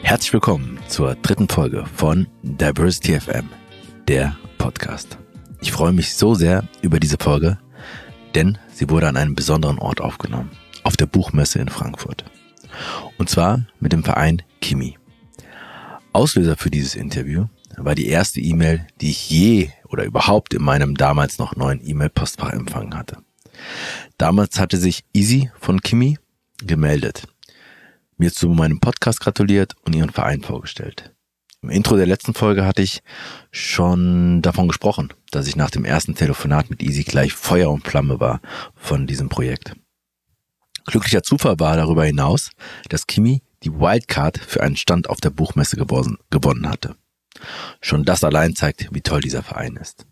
Herzlich willkommen zur dritten Folge von Diversity FM, der Podcast. Ich freue mich so sehr über diese Folge, denn sie wurde an einem besonderen Ort aufgenommen, auf der Buchmesse in Frankfurt. Und zwar mit dem Verein Kimi. Auslöser für dieses Interview war die erste E-Mail, die ich je oder überhaupt in meinem damals noch neuen E-Mail-Postfach empfangen hatte. Damals hatte sich Easy von Kimi gemeldet, mir zu meinem Podcast gratuliert und ihren Verein vorgestellt. Im Intro der letzten Folge hatte ich schon davon gesprochen, dass ich nach dem ersten Telefonat mit Easy gleich Feuer und Flamme war von diesem Projekt. Glücklicher Zufall war darüber hinaus, dass Kimi die Wildcard für einen Stand auf der Buchmesse gewonnen hatte. Schon das allein zeigt, wie toll dieser Verein ist.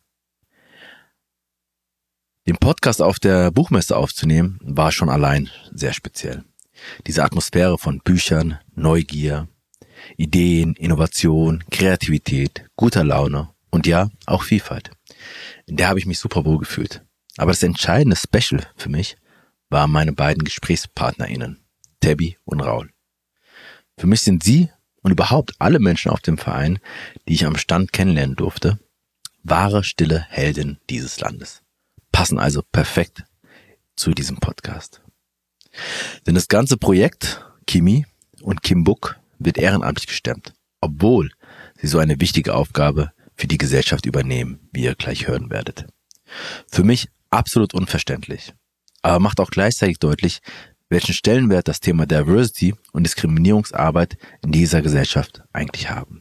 Den Podcast auf der Buchmesse aufzunehmen, war schon allein sehr speziell. Diese Atmosphäre von Büchern, Neugier, Ideen, Innovation, Kreativität, guter Laune und ja, auch Vielfalt. In der habe ich mich super wohl gefühlt. Aber das entscheidende Special für mich waren meine beiden GesprächspartnerInnen, Tabby und Raul. Für mich sind sie und überhaupt alle Menschen auf dem Verein, die ich am Stand kennenlernen durfte, wahre, stille Heldinnen dieses Landes. Passen also perfekt zu diesem Podcast. Denn das ganze Projekt Kimi und Kimbuk wird ehrenamtlich gestemmt, obwohl sie so eine wichtige Aufgabe für die Gesellschaft übernehmen, wie ihr gleich hören werdet. Für mich absolut unverständlich, aber macht auch gleichzeitig deutlich, welchen Stellenwert das Thema Diversity und Diskriminierungsarbeit in dieser Gesellschaft eigentlich haben.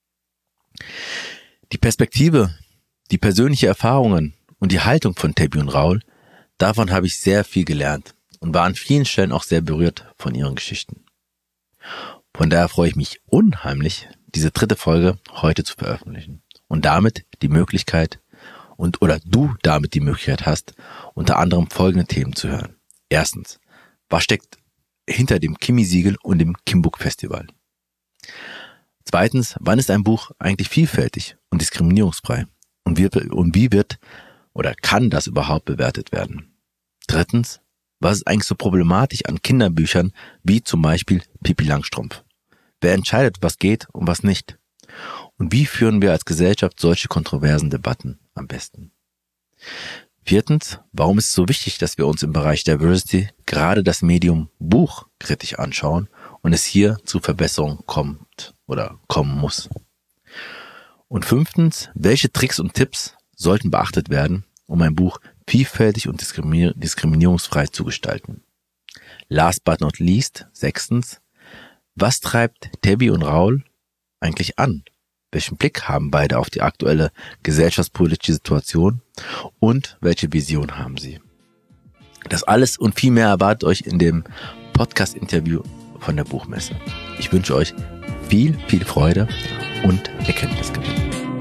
Die Perspektive, die persönlichen Erfahrungen und die Haltung von Tabby und Raul, davon habe ich sehr viel gelernt und war an vielen Stellen auch sehr berührt von ihren Geschichten. Von daher freue ich mich unheimlich, diese dritte Folge heute zu veröffentlichen und damit die Möglichkeit oder du damit die Möglichkeit hast, unter anderem folgende Themen zu hören. Erstens, was steckt hinter dem Kimi-Siegel und dem Kimbuk-Festival? Zweitens, wann ist ein Buch eigentlich vielfältig und diskriminierungsfrei? Und wie wird oder kann das überhaupt bewertet werden? Drittens, was ist eigentlich so problematisch an Kinderbüchern wie zum Beispiel Pippi Langstrumpf? Wer entscheidet, was geht und was nicht? Und wie führen wir als Gesellschaft solche kontroversen Debatten am besten? Viertens, warum ist es so wichtig, dass wir uns im Bereich Diversity gerade das Medium Buch kritisch anschauen und es hier zu Verbesserungen kommt oder kommen muss? Und fünftens, welche Tricks und Tipps sollten beachtet werden, um ein Buch vielfältig und diskriminierungsfrei zu gestalten? Last but not least, sechstens, was treibt Tabby und Raul eigentlich an? Welchen Blick haben beide auf die aktuelle gesellschaftspolitische Situation und welche Vision haben sie? Das alles und viel mehr erwartet euch in dem Podcast-Interview von der Buchmesse. Ich wünsche euch viel, viel Freude und Erkenntnisgewinn.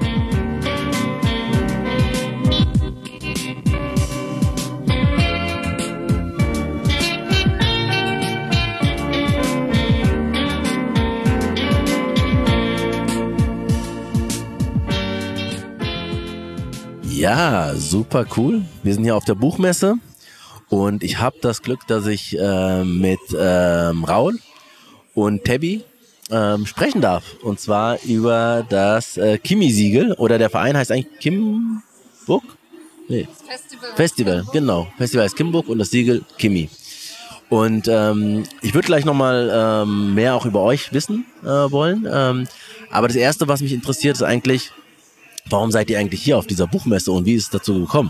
Ja, super cool. Wir sind hier auf der Buchmesse und ich habe das Glück, dass ich mit Raul und Tabby sprechen darf. Und zwar über das Kimi-Siegel, oder der Verein heißt eigentlich Kimbuk? Nee. Festival, genau. Festival heißt Kimbuk und das Siegel Kimi. Und ich würde gleich nochmal mehr auch über euch wissen wollen. Aber das Erste, was mich interessiert, ist eigentlich, warum seid ihr eigentlich hier auf dieser Buchmesse und wie ist es dazu gekommen?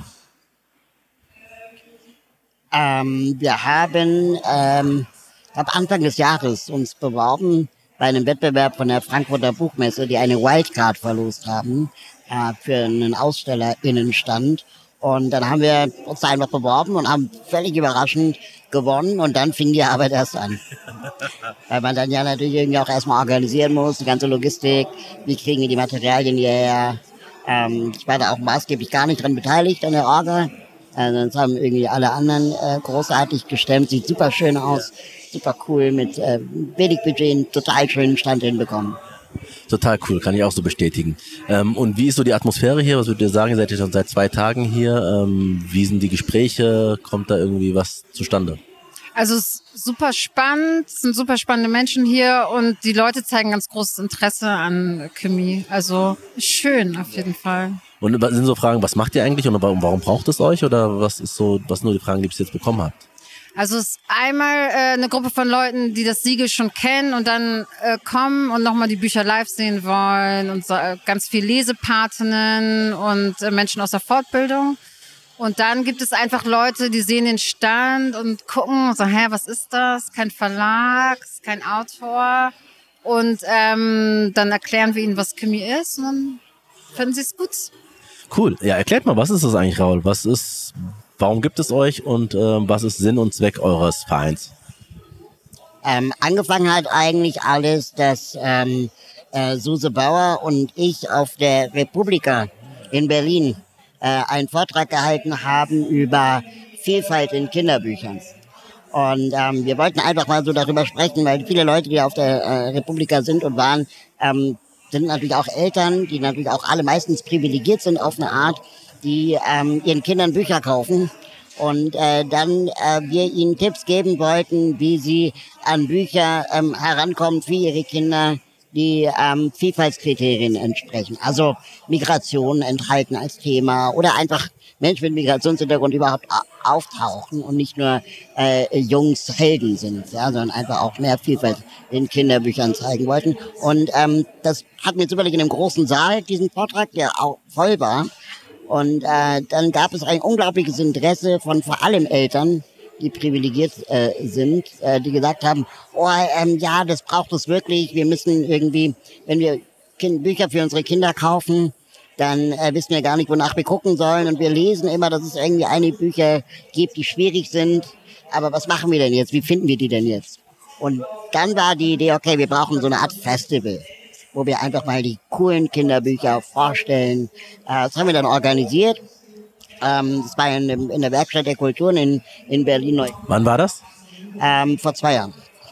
Wir haben ab Anfang des Jahres uns beworben bei einem Wettbewerb von der Frankfurter Buchmesse, die eine Wildcard verlost haben für einen AusstellerInnenstand. Und dann haben wir uns da einfach beworben und haben völlig überraschend gewonnen und dann fing die Arbeit erst an. Weil man dann ja natürlich irgendwie auch erstmal organisieren muss, die ganze Logistik, wie kriegen wir die Materialien hierher. Ich war da auch maßgeblich gar nicht dran beteiligt an der Orga. Sonst haben irgendwie alle anderen großartig gestemmt. Sieht super schön aus, super cool, mit wenig Budget einen total schönen Stand hinbekommen. Total cool, kann ich auch so bestätigen. Und wie ist so die Atmosphäre hier? Was würdet ihr sagen? Ihr seid ja schon seit 2 Tagen hier. Wie sind die Gespräche? Kommt da irgendwie was zustande? Also es ist super spannend, es sind super spannende Menschen hier und die Leute zeigen ganz großes Interesse an Chemie. Also schön auf jeden Fall. Und sind so Fragen, was macht ihr eigentlich und warum braucht es euch? Oder was sind nur die Fragen, die ihr bis jetzt bekommen habt? Also es ist einmal eine Gruppe von Leuten, die das Siegel schon kennen und dann kommen und nochmal die Bücher live sehen wollen und so, ganz viel Lesepatinnen und Menschen aus der Fortbildung. Und dann gibt es einfach Leute, die sehen den Stand und gucken und so, was ist das? Kein Verlag, kein Autor. Und dann erklären wir ihnen, was Chemie ist und dann finden sie es gut. Cool. Ja, erklärt mal, was ist das eigentlich, Raoul? Warum gibt es euch und was ist Sinn und Zweck eures Vereins? Angefangen hat eigentlich alles, dass Suse Bauer und ich auf der Republika in Berlin einen Vortrag gehalten haben über Vielfalt in Kinderbüchern. Und wir wollten einfach mal so darüber sprechen, weil viele Leute, die auf der Republika sind und waren, sind natürlich auch Eltern, die natürlich auch alle meistens privilegiert sind auf eine Art, die ihren Kindern Bücher kaufen. Und dann wir ihnen Tipps geben wollten, wie sie an Bücher herankommen für ihre Kinder, die Vielfaltskriterien entsprechen. Also Migration enthalten als Thema oder einfach Menschen mit Migrationshintergrund überhaupt auftauchen und nicht nur Jungs Helden sind, ja, sondern einfach auch mehr Vielfalt in Kinderbüchern zeigen wollten. Und das hatten wir zufällig in einem großen Saal, diesen Vortrag, der auch voll war. Und dann gab es ein unglaubliches Interesse von vor allem Eltern, die privilegiert sind, die gesagt haben, ja, das braucht es wirklich. Wir müssen irgendwie, wenn wir Bücher für unsere Kinder kaufen, dann wissen wir gar nicht, wonach wir gucken sollen. Und wir lesen immer, dass es irgendwie einige Bücher gibt, die schwierig sind. Aber was machen wir denn jetzt? Wie finden wir die denn jetzt? Und dann war die Idee, okay, wir brauchen so eine Art Festival, wo wir einfach mal die coolen Kinderbücher vorstellen. Das haben wir dann organisiert. Das war in der Werkstatt der Kulturen in Berlin. Wann war das? Vor 2 Jahren.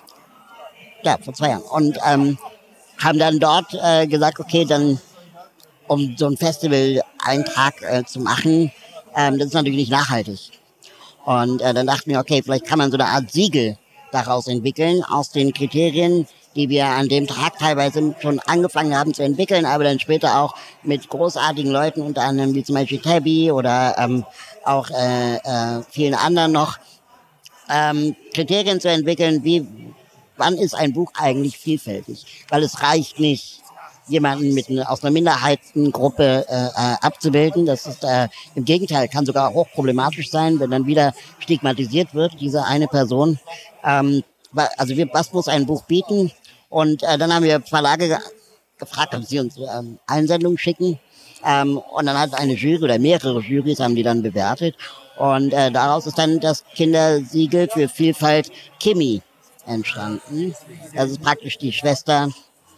Ja, vor 2 Jahren. Und haben dann dort gesagt, okay, dann um so ein Festival einen Tag zu machen, das ist natürlich nicht nachhaltig. Und dann dachten wir, okay, vielleicht kann man so eine Art Siegel daraus entwickeln, aus den Kriterien, die wir an dem Tag teilweise schon angefangen haben zu entwickeln, aber dann später auch mit großartigen Leuten, unter anderem wie zum Beispiel Tabby oder auch vielen anderen noch, Kriterien zu entwickeln, wann ist ein Buch eigentlich vielfältig? Weil es reicht nicht, jemanden aus einer Minderheitengruppe abzubilden. Das ist im Gegenteil, kann sogar hochproblematisch sein, wenn dann wieder stigmatisiert wird, diese eine Person. Also was muss ein Buch bieten? Und dann haben wir Verlage gefragt, ob sie uns Einsendungen schicken. Und dann hat eine Jury oder mehrere Jurys haben die dann bewertet. Und daraus ist dann das Kindersiegel für Vielfalt Kimi entstanden. Das ist praktisch die Schwester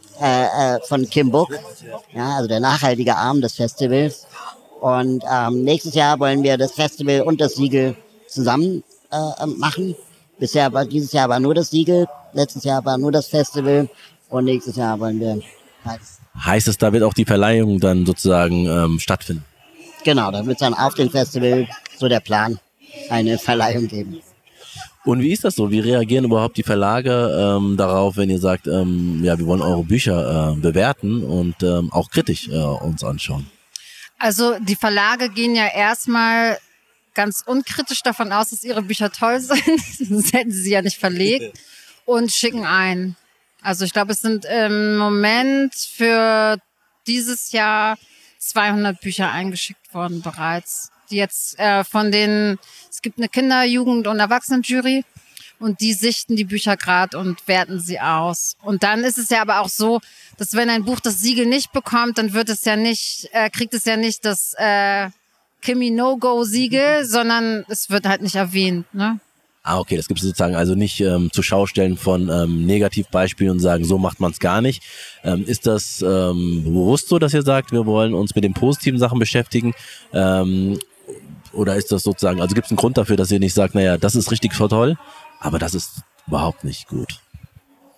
von Kim Book, ja, also der nachhaltige Arm des Festivals. Und nächstes Jahr wollen wir das Festival und das Siegel zusammen machen. Dieses Jahr war nur das Siegel, letztes Jahr war nur das Festival und nächstes Jahr wollen wir Heißt es, da wird auch die Verleihung dann sozusagen stattfinden? Genau, da wird es dann auf dem Festival, so der Plan, eine Verleihung geben. Und wie ist das so? Wie reagieren überhaupt die Verlage darauf, wenn ihr sagt, ja, wir wollen eure Bücher bewerten und auch kritisch uns anschauen? Also die Verlage gehen ja erstmal ganz unkritisch davon aus, dass ihre Bücher toll sind, sonst hätten sie ja nicht verlegt, und schicken ein. Also ich glaube, es sind im Moment für dieses Jahr 200 Bücher eingeschickt worden bereits. Die jetzt es gibt eine Kinder-, Jugend- und Erwachsenenjury und die sichten die Bücher gerade und werten sie aus. Und dann ist es ja aber auch so, dass wenn ein Buch das Siegel nicht bekommt, dann kriegt es ja nicht das Kimi No-Go-Siegel, sondern es wird halt nicht erwähnt, ne? Ah, okay, das gibt es sozusagen also nicht zur Schaustellen von Negativbeispielen und sagen, so macht man es gar nicht. Ist das bewusst so, dass ihr sagt, wir wollen uns mit den positiven Sachen beschäftigen? Oder ist das sozusagen, also gibt es einen Grund dafür, dass ihr nicht sagt, naja, das ist richtig toll, aber das ist überhaupt nicht gut?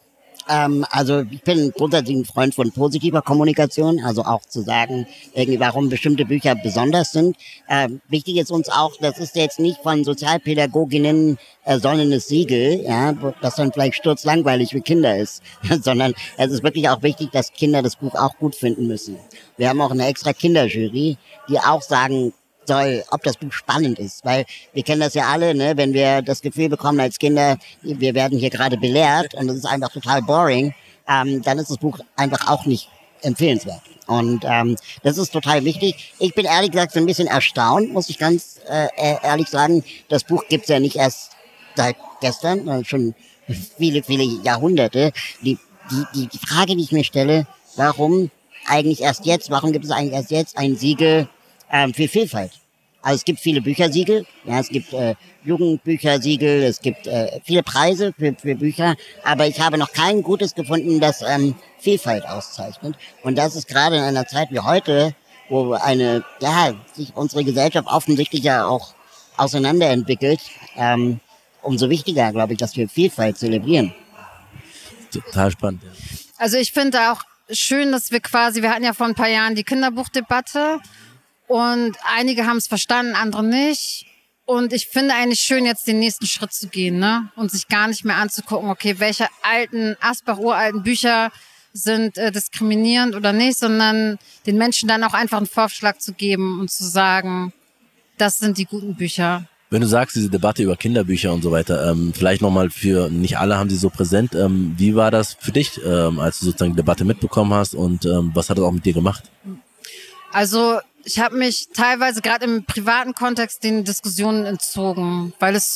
Also ich bin grundsätzlich ein Freund von positiver Kommunikation, also auch zu sagen, irgendwie, warum bestimmte Bücher besonders sind. Wichtig ist uns auch, das ist jetzt nicht von Sozialpädagoginnen sollendes Siegel, ja, das dann vielleicht sturzlangweilig für Kinder ist, sondern es ist wirklich auch wichtig, dass Kinder das Buch auch gut finden müssen. Wir haben auch eine extra Kinderjury, die auch sagen soll, ob das Buch spannend ist, weil wir kennen das ja alle, ne, wenn wir das Gefühl bekommen als Kinder, wir werden hier gerade belehrt und es ist einfach total boring, dann ist das Buch einfach auch nicht empfehlenswert. Und das ist total wichtig. Ich bin ehrlich gesagt so ein bisschen erstaunt, muss ich ganz ehrlich sagen. Das Buch gibt's ja nicht erst seit gestern, schon viele, viele Jahrhunderte. Die Frage, die ich mir stelle, warum eigentlich erst jetzt, warum gibt es eigentlich erst jetzt ein Siegel für Vielfalt? Also es gibt viele Büchersiegel, ja, es gibt Jugendbüchersiegel, es gibt viele Preise für Bücher, aber ich habe noch kein gutes gefunden, das Vielfalt auszeichnet. Und das ist gerade in einer Zeit wie heute, wo sich unsere Gesellschaft offensichtlich ja auch auseinanderentwickelt, umso wichtiger, glaube ich, dass wir Vielfalt zelebrieren. Total spannend. Ja. Also ich finde auch schön, dass wir hatten ja vor ein paar Jahren die Kinderbuchdebatte und einige haben es verstanden, andere nicht. Und ich finde eigentlich schön, jetzt den nächsten Schritt zu gehen, ne? Und sich gar nicht mehr anzugucken, okay, welche uralten Bücher sind diskriminierend oder nicht, sondern den Menschen dann auch einfach einen Vorschlag zu geben und zu sagen, das sind die guten Bücher. Wenn du sagst, diese Debatte über Kinderbücher und so weiter, vielleicht nochmal für, nicht alle haben sie so präsent, wie war das für dich, als du sozusagen die Debatte mitbekommen hast und was hat das auch mit dir gemacht? Also ich habe mich teilweise gerade im privaten Kontext den Diskussionen entzogen, weil es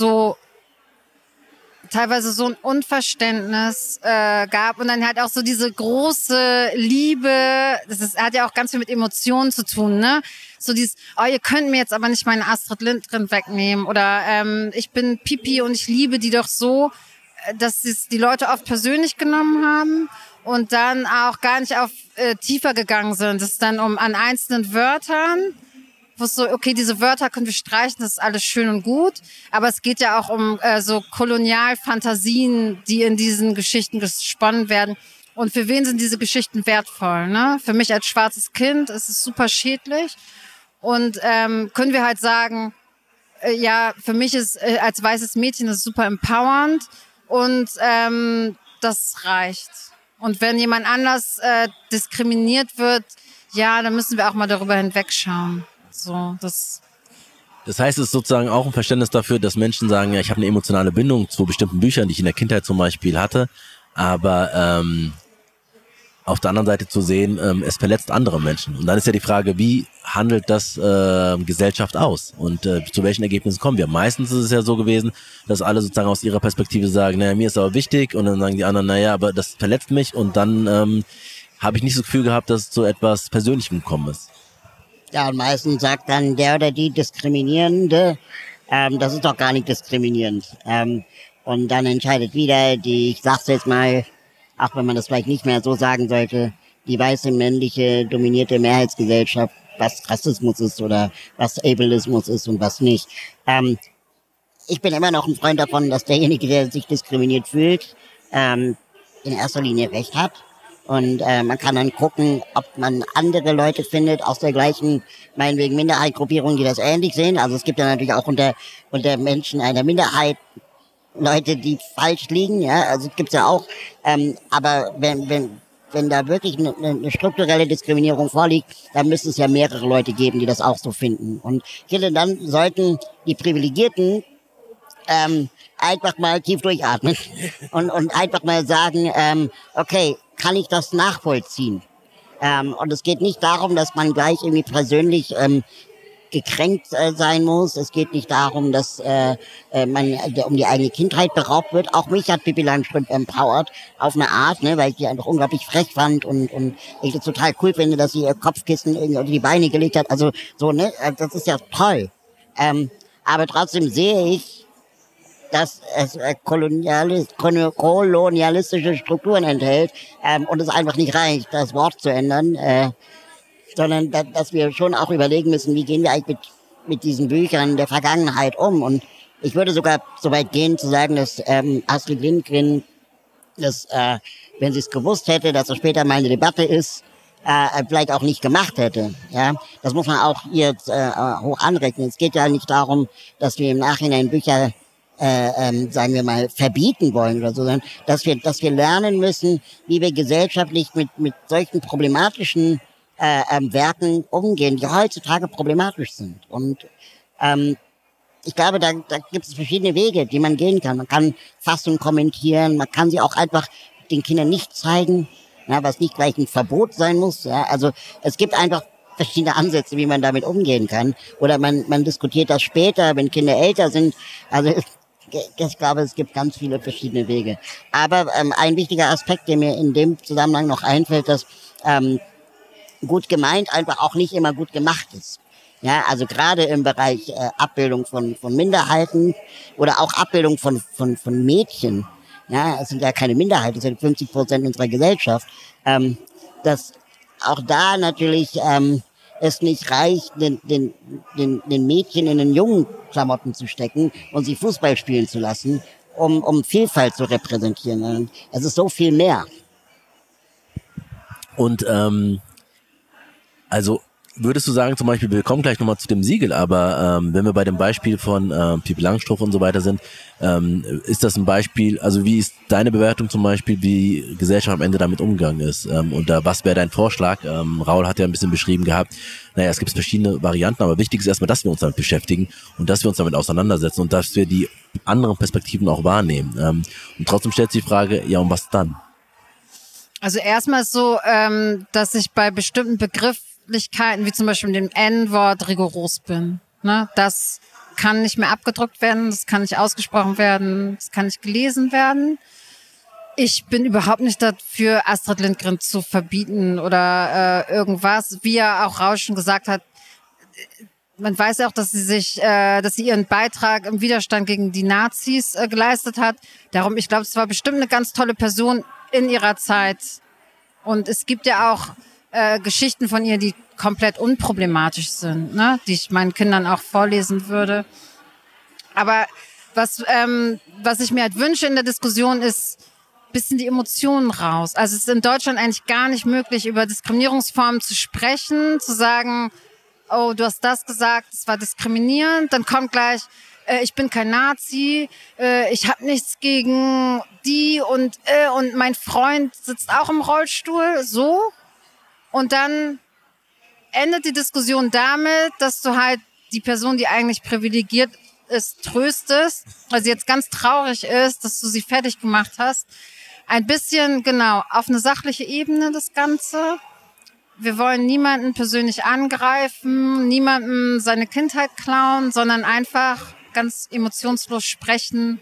teilweise so ein Unverständnis gab und dann halt auch so diese große Liebe, hat ja auch ganz viel mit Emotionen zu tun, ne? So dieses, ihr könnt mir jetzt aber nicht meine Astrid Lindgren wegnehmen oder ich bin Pipi und ich liebe die doch so, dass es die Leute oft persönlich genommen haben und dann auch gar nicht auf tiefer gegangen sind. Es ist dann an einzelnen Wörtern, wo es so, okay, diese Wörter können wir streichen, das ist alles schön und gut, aber es geht ja auch um so Kolonialfantasien, die in diesen Geschichten gesponnen werden. Und für wen sind diese Geschichten wertvoll, ne? Für mich als schwarzes Kind ist es super schädlich. Und können wir halt sagen, für mich ist als weißes Mädchen ist es super empowernd und das reicht. Und wenn jemand anders diskriminiert wird, dann müssen wir auch mal darüber hinwegschauen. So, das heißt, es ist sozusagen auch ein Verständnis dafür, dass Menschen sagen, ja, ich habe eine emotionale Bindung zu bestimmten Büchern, die ich in der Kindheit zum Beispiel hatte, aber auf der anderen Seite zu sehen, es verletzt andere Menschen. Und dann ist ja die Frage, wie handelt das Gesellschaft aus? Und zu welchen Ergebnissen kommen wir? Meistens ist es ja so gewesen, dass alle sozusagen aus ihrer Perspektive sagen, naja, mir ist aber wichtig. Und dann sagen die anderen, naja, aber das verletzt mich. Und dann habe ich nicht so das Gefühl gehabt, dass es zu etwas Persönlichem gekommen ist. Ja, und meistens sagt dann der oder die Diskriminierende, das ist doch gar nicht diskriminierend. Und dann entscheidet wieder ich sag's jetzt mal, auch wenn man das vielleicht nicht mehr so sagen sollte, die weiße, männliche, dominierte Mehrheitsgesellschaft, was Rassismus ist oder was Ableismus ist und was nicht. Ich bin immer noch ein Freund davon, dass derjenige, der sich diskriminiert fühlt, in erster Linie Recht hat. Und man kann dann gucken, ob man andere Leute findet aus der gleichen, meinetwegen Minderheitgruppierung, die das ähnlich sehen. Also es gibt ja natürlich auch unter Menschen einer Minderheit Leute, die falsch liegen, ja, also gibt's ja auch. Aber wenn da wirklich eine strukturelle Diskriminierung vorliegt, dann müsste es ja mehrere Leute geben, die das auch so finden. Und ich finde, dann sollten die Privilegierten einfach mal tief durchatmen und einfach mal sagen, okay, kann ich das nachvollziehen? Und es geht nicht darum, dass man gleich irgendwie persönlich gekränkt sein muss. Es geht nicht darum, dass man um die eigene Kindheit beraubt wird. Auch mich hat Pippi Langstrumpf empowert, auf eine Art, ne, weil ich die einfach unglaublich frech fand und ich das total cool finde, dass sie ihr Kopfkissen irgendwie unter die Beine gelegt hat. Also so, ne, das ist ja toll. Aber trotzdem sehe ich, dass es kolonialistische Strukturen enthält und es einfach nicht reicht, das Wort zu ändern, sondern dass wir schon auch überlegen müssen, wie gehen wir eigentlich mit diesen Büchern der Vergangenheit um. Und ich würde sogar so weit gehen zu sagen, dass Astrid Lindgren das wenn sie es gewusst hätte, dass es später mal eine Debatte ist, vielleicht auch nicht gemacht hätte. Ja, das muss man auch ihr hoch anrechnen. Es geht ja nicht darum, dass wir im Nachhinein Bücher, sagen wir mal, verbieten wollen oder so, sondern dass wir lernen müssen, wie wir gesellschaftlich mit solchen problematischen Werken umgehen, die heutzutage problematisch sind. Und ich glaube, da gibt es verschiedene Wege, die man gehen kann. Man kann Fassungen kommentieren, man kann sie auch einfach den Kindern nicht zeigen, ja, was nicht gleich ein Verbot sein muss. Ja. Also es gibt einfach verschiedene Ansätze, wie man damit umgehen kann. Oder man diskutiert das später, wenn Kinder älter sind. Also ich glaube, es gibt ganz viele verschiedene Wege. Aber ein wichtiger Aspekt, der mir in dem Zusammenhang noch einfällt, dass gut gemeint einfach auch nicht immer gut gemacht ist. Ja, also gerade im Bereich Abbildung von Minderheiten oder auch Abbildung von Mädchen. Ja, es sind ja keine Minderheiten, es sind 50% unserer Gesellschaft. Dass auch da natürlich es nicht reicht, den Mädchen in den jungen Klamotten zu stecken und sie Fußball spielen zu lassen, um Vielfalt zu repräsentieren. Es ist so viel mehr. Und also würdest du sagen, zum Beispiel, wir kommen gleich nochmal zu dem Siegel, aber wenn wir bei dem Beispiel von Pippi Langstrumpf und so weiter sind, ist das ein Beispiel, also wie ist deine Bewertung zum Beispiel, wie Gesellschaft am Ende damit umgegangen ist? Und was wäre dein Vorschlag? Raul hat ja ein bisschen beschrieben gehabt, naja, es gibt verschiedene Varianten, aber wichtig ist erstmal, dass wir uns damit beschäftigen und dass wir uns damit auseinandersetzen und dass wir die anderen Perspektiven auch wahrnehmen. Und trotzdem stellt sich die Frage, ja, und was dann? Also erstmal ist so, dass ich bei bestimmten Begrifflichkeiten, wie zum Beispiel dem N-Wort, rigoros bin. Ne? Das kann nicht mehr abgedruckt werden, das kann nicht ausgesprochen werden, das kann nicht gelesen werden. Ich bin überhaupt nicht dafür, Astrid Lindgren zu verbieten oder irgendwas. Wie ja auch Raul schon gesagt hat, man weiß ja auch, dass sie ihren Beitrag im Widerstand gegen die Nazis geleistet hat. Darum, ich glaube, es war bestimmt eine ganz tolle Person in ihrer Zeit. Und es gibt ja auch Geschichten von ihr, die komplett unproblematisch sind, ne? Die ich meinen Kindern auch vorlesen würde. Aber was ich mir halt wünsche in der Diskussion ist, bisschen die Emotionen raus. Also es ist in Deutschland eigentlich gar nicht möglich, über Diskriminierungsformen zu sprechen, zu sagen, oh, du hast das gesagt, das war diskriminierend, dann kommt gleich, ich bin kein Nazi, ich habe nichts gegen die und mein Freund sitzt auch im Rollstuhl, so. Und dann endet die Diskussion damit, dass du halt die Person, die eigentlich privilegiert ist, tröstest, weil sie jetzt ganz traurig ist, dass du sie fertig gemacht hast. Ein bisschen, genau, auf eine sachliche Ebene das Ganze. Wir wollen niemanden persönlich angreifen, niemandem seine Kindheit klauen, sondern einfach ganz emotionslos sprechen.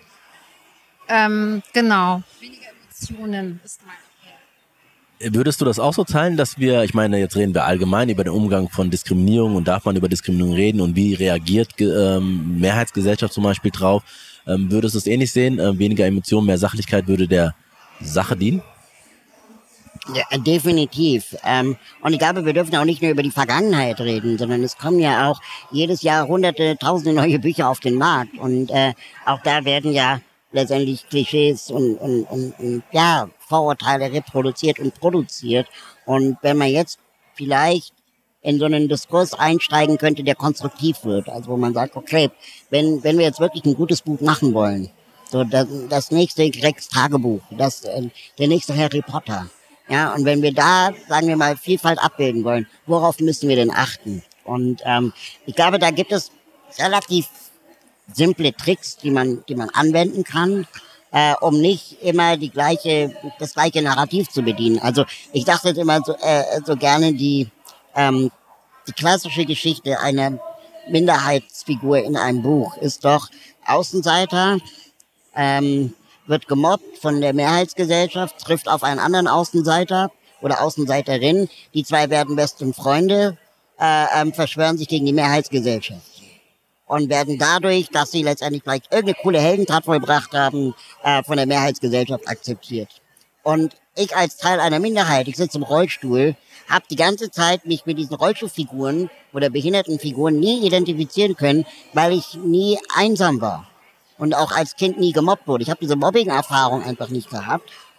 Genau. Weniger Emotionen ist mein. Würdest du das auch so teilen, dass wir, ich meine, jetzt reden wir allgemein über den Umgang von Diskriminierung und darf man über Diskriminierung reden und wie reagiert Mehrheitsgesellschaft zum Beispiel drauf? Würdest du es ähnlich sehen? Weniger Emotionen, mehr Sachlichkeit würde der Sache dienen? Ja, definitiv. Und ich glaube, wir dürfen auch nicht nur über die Vergangenheit reden, sondern es kommen ja auch jedes Jahr hunderte, tausende neue Bücher auf den Markt. Und auch da werden ja letztendlich Klischees und ja, Vorurteile reproduziert und produziert. Und wenn man jetzt vielleicht in so einen Diskurs einsteigen könnte, der konstruktiv wird, also wo man sagt, okay, wenn wir jetzt wirklich ein gutes Buch machen wollen, so das nächste Gregs Tagebuch, der nächste Harry Potter, ja, und wenn wir da, sagen wir mal, Vielfalt abbilden wollen, worauf müssen wir denn achten? Und ich glaube, da gibt es relativ simple Tricks, die man anwenden kann, um nicht immer das gleiche Narrativ zu bedienen. Also ich dachte jetzt immer so gerne die klassische Geschichte einer Minderheitsfigur in einem Buch ist doch Außenseiter, wird gemobbt von der Mehrheitsgesellschaft, trifft auf einen anderen Außenseiter oder Außenseiterin. Die zwei werden besten Freunde, verschwören sich gegen die Mehrheitsgesellschaft und werden dadurch, dass sie letztendlich vielleicht irgendeine coole Heldentat vollbracht haben, von der Mehrheitsgesellschaft akzeptiert. Und ich als Teil einer Minderheit, ich sitze im Rollstuhl, habe die ganze Zeit mich mit diesen Rollstuhlfiguren oder Behindertenfiguren nie identifizieren können, weil ich nie einsam war und auch als Kind nie gemobbt wurde. Ich habe diese Mobbing-Erfahrung einfach nicht gehabt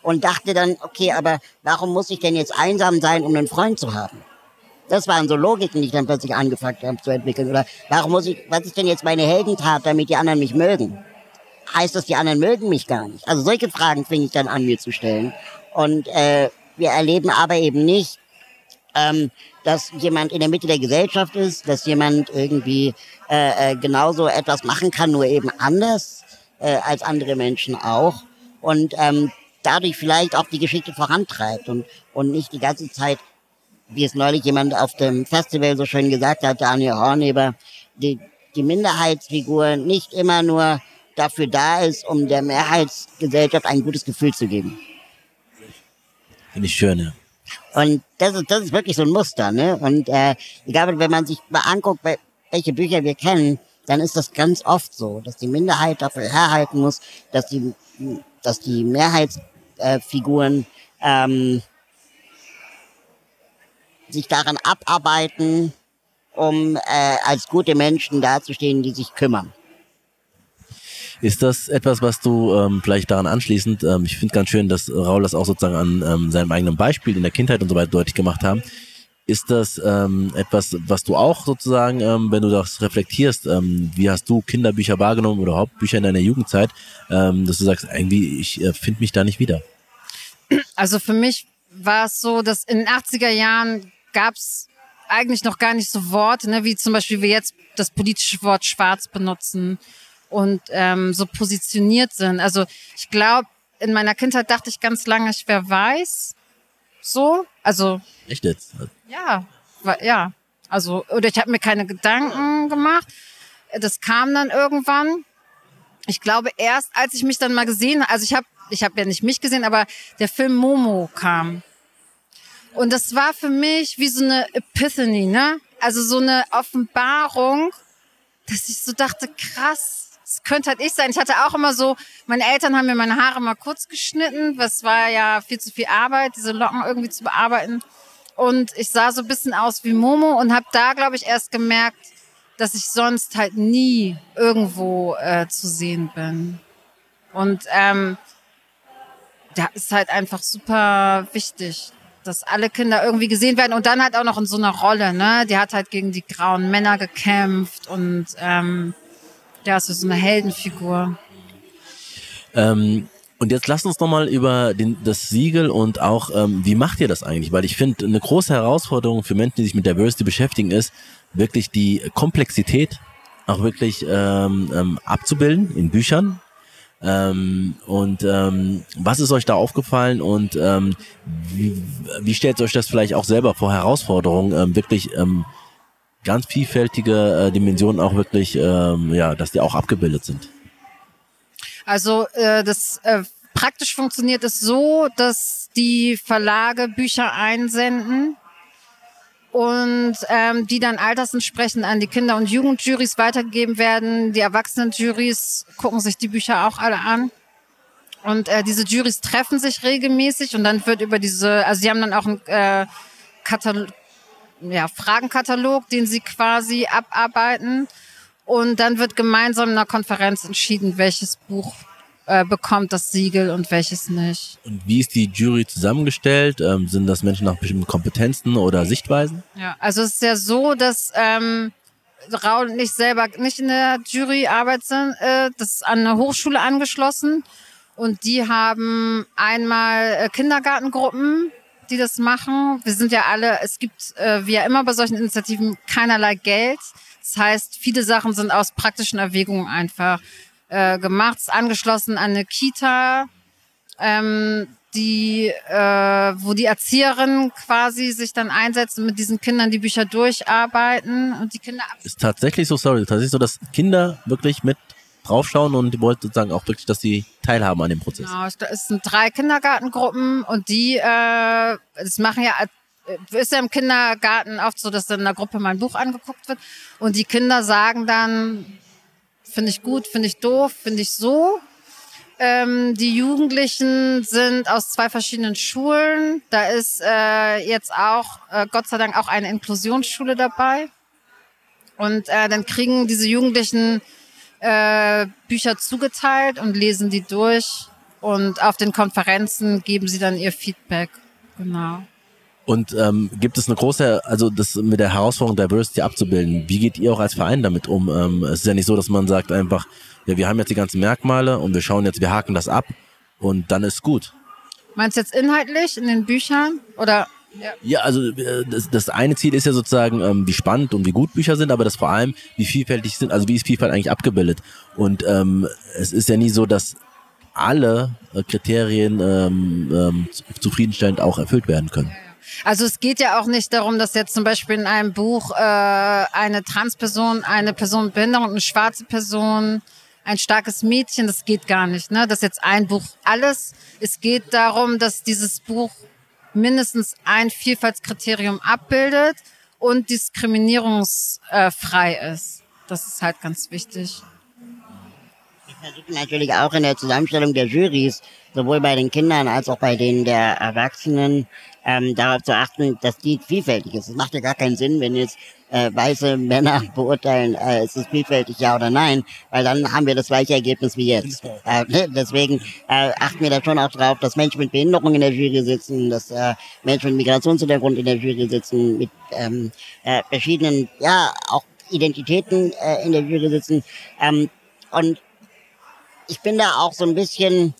und dachte dann, okay, aber warum muss ich denn jetzt einsam sein, um einen Freund zu haben? Das waren so Logiken, die ich dann plötzlich angefangen habe zu entwickeln. Oder was ist denn jetzt meine Heldentat, damit die anderen mich mögen? Heißt das, die anderen mögen mich gar nicht? Also solche Fragen fing ich dann an, mir zu stellen. Und wir erleben aber eben nicht, dass jemand in der Mitte der Gesellschaft ist, dass jemand irgendwie genauso etwas machen kann, nur eben anders als andere Menschen auch. Und dadurch vielleicht auch die Geschichte vorantreibt und nicht die ganze Zeit, wie es neulich jemand auf dem Festival so schön gesagt hat, Daniel Hornheber, die Minderheitsfigur nicht immer nur dafür da ist, um der Mehrheitsgesellschaft ein gutes Gefühl zu geben. Finde ich schön, ja. Und das ist wirklich so ein Muster, ne? Und ich glaube, wenn man sich mal anguckt, welche Bücher wir kennen, dann ist das ganz oft so, dass die Minderheit dafür herhalten muss, dass die Mehrheitsfiguren sich daran abarbeiten, um als gute Menschen dazustehen, die sich kümmern. Ist das etwas, was du vielleicht daran anschließend, ich finde ganz schön, dass Raoul das auch sozusagen an seinem eigenen Beispiel in der Kindheit und so weiter deutlich gemacht haben. Ist das etwas, was du auch sozusagen, wenn du das reflektierst, wie hast du Kinderbücher wahrgenommen oder Hauptbücher in deiner Jugendzeit, dass du sagst, irgendwie, ich finde mich da nicht wieder? Also für mich war es so, dass in den 80er Jahren gab es eigentlich noch gar nicht so Worte, ne, wie zum Beispiel wir jetzt das politische Wort schwarz benutzen und so positioniert sind. Also ich glaube, in meiner Kindheit dachte ich ganz lange, ich wäre weiß. So, also... Echt jetzt? Ja. Also, oder ich habe mir keine Gedanken gemacht. Das kam dann irgendwann. Ich glaube erst, als ich mich dann mal gesehen habe, also ich hab ja nicht mich gesehen, aber der Film Momo kam. Und das war für mich wie so eine Epiphany, ne? Also so eine Offenbarung, dass ich so dachte, krass, das könnte halt ich sein. Ich hatte auch immer so, meine Eltern haben mir meine Haare mal kurz geschnitten, was war ja viel zu viel Arbeit, diese Locken irgendwie zu bearbeiten. Und ich sah so ein bisschen aus wie Momo und habe da, glaube ich, erst gemerkt, dass ich sonst halt nie irgendwo zu sehen bin. Und da ist halt einfach super wichtig, dass alle Kinder irgendwie gesehen werden und dann halt auch noch in so einer Rolle, ne? Die hat halt gegen die grauen Männer gekämpft und ja, ist so eine Heldenfigur. Und jetzt lasst uns nochmal über das Siegel und auch, wie macht ihr das eigentlich? Weil ich finde, eine große Herausforderung für Menschen, die sich mit Diversity beschäftigen, ist wirklich die Komplexität auch wirklich abzubilden in Büchern. Was ist euch da aufgefallen und wie stellt euch das vielleicht auch selber vor Herausforderungen, wirklich ganz vielfältige Dimensionen auch wirklich, dass die auch abgebildet sind? Also das praktisch funktioniert es so, dass die Verlage Bücher einsenden und die dann altersentsprechend an die Kinder- und Jugendjurys weitergegeben werden. Die Erwachsenenjurys gucken sich die Bücher auch alle an. Und diese Jurys treffen sich regelmäßig und dann wird über also sie haben dann auch einen Fragenkatalog, den sie quasi abarbeiten. Und dann wird gemeinsam in einer Konferenz entschieden, welches Buch bekommt das Siegel und welches nicht. Und wie ist die Jury zusammengestellt? Sind das Menschen nach bestimmten Kompetenzen oder Sichtweisen? Ja, also es ist ja so, dass Raul und ich selber nicht in der Juryarbeit sind. Das ist an eine Hochschule angeschlossen. Und die haben einmal Kindergartengruppen, die das machen. Wir sind ja alle, es gibt wie ja immer bei solchen Initiativen keinerlei Geld. Das heißt, viele Sachen sind aus praktischen Erwägungen einfach gemacht. Es ist angeschlossen an eine Kita, wo die Erzieherinnen quasi sich dann einsetzen, mit diesen Kindern die Bücher durcharbeiten und die Kinder ist tatsächlich so, dass Kinder wirklich mit draufschauen und wollt sozusagen auch wirklich, dass sie teilhaben an dem Prozess. Genau, es sind 3 Kindergartengruppen und die, das machen ja, ist ja im Kindergarten oft so, dass dann in der Gruppe mal ein Buch angeguckt wird und die Kinder sagen dann, finde ich gut, finde ich doof, finde ich so. Die Jugendlichen sind aus 2 verschiedenen Schulen. Da ist jetzt auch, Gott sei Dank, auch eine Inklusionsschule dabei. Und dann kriegen diese Jugendlichen Bücher zugeteilt und lesen die durch Und auf den Konferenzen geben sie dann ihr Feedback. Genau. Und gibt es eine große, also das mit der Herausforderung Diversity abzubilden, wie geht ihr auch als Verein damit um? Es ist ja nicht so, dass man sagt einfach, ja, wir haben jetzt die ganzen Merkmale und wir schauen jetzt, wir haken das ab und dann ist gut. Meinst du jetzt inhaltlich in den Büchern? Oder? Ja, also das eine Ziel ist ja sozusagen, wie spannend und wie gut Bücher sind, aber das vor allem, wie vielfältig sind, also wie ist Vielfalt eigentlich abgebildet. Und es ist ja nie so, dass alle Kriterien zufriedenstellend auch erfüllt werden können. Also es geht ja auch nicht darum, dass jetzt zum Beispiel in einem Buch eine Transperson, eine Person mit Behinderung, eine schwarze Person, ein starkes Mädchen, das geht gar nicht, ne? Das ist jetzt ein Buch alles. Es geht darum, dass dieses Buch mindestens ein Vielfaltskriterium abbildet und diskriminierungsfrei ist. Das ist halt ganz wichtig. Wir versuchen natürlich auch in der Zusammenstellung der Jurys, sowohl bei den Kindern als auch bei denen der Erwachsenen, darauf zu achten, dass die vielfältig ist. Es macht ja gar keinen Sinn, wenn jetzt weiße Männer beurteilen, ist es vielfältig, ja oder nein, weil dann haben wir das gleiche Ergebnis wie jetzt. Deswegen achten wir da schon auch drauf, dass Menschen mit Behinderung in der Jury sitzen, dass Menschen mit Migrationshintergrund in der Jury sitzen, mit verschiedenen, ja, auch Identitäten in der Jury sitzen. Und ich bin da auch so ein bisschen,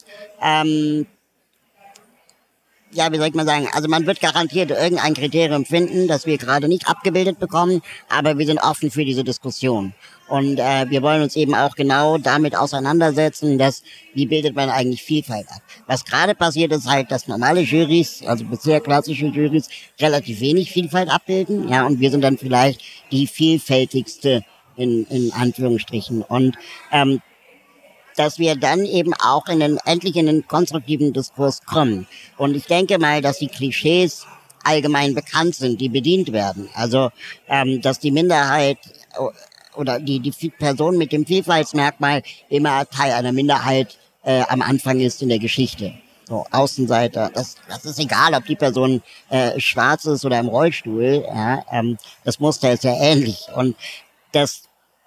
ja, wie soll ich mal sagen, also man wird garantiert irgendein Kriterium finden, das wir gerade nicht abgebildet bekommen, aber wir sind offen für diese Diskussion. Und wir wollen uns eben auch genau damit auseinandersetzen, dass, wie bildet man eigentlich Vielfalt ab. Was gerade passiert ist halt, dass normale Jurys, also bisher klassische Jurys, relativ wenig Vielfalt abbilden, ja, und wir sind dann vielleicht die vielfältigste in Anführungsstrichen. Und dass wir dann eben auch endlich in den konstruktiven Diskurs kommen. Und ich denke mal, dass die Klischees allgemein bekannt sind, die bedient werden. Also, dass die Minderheit oder die Person mit dem Vielfaltsmerkmal immer Teil einer Minderheit am Anfang ist in der Geschichte. So, Außenseiter, das ist egal, ob die Person schwarz ist oder im Rollstuhl. Ja, das Muster ist ja ähnlich. Und dass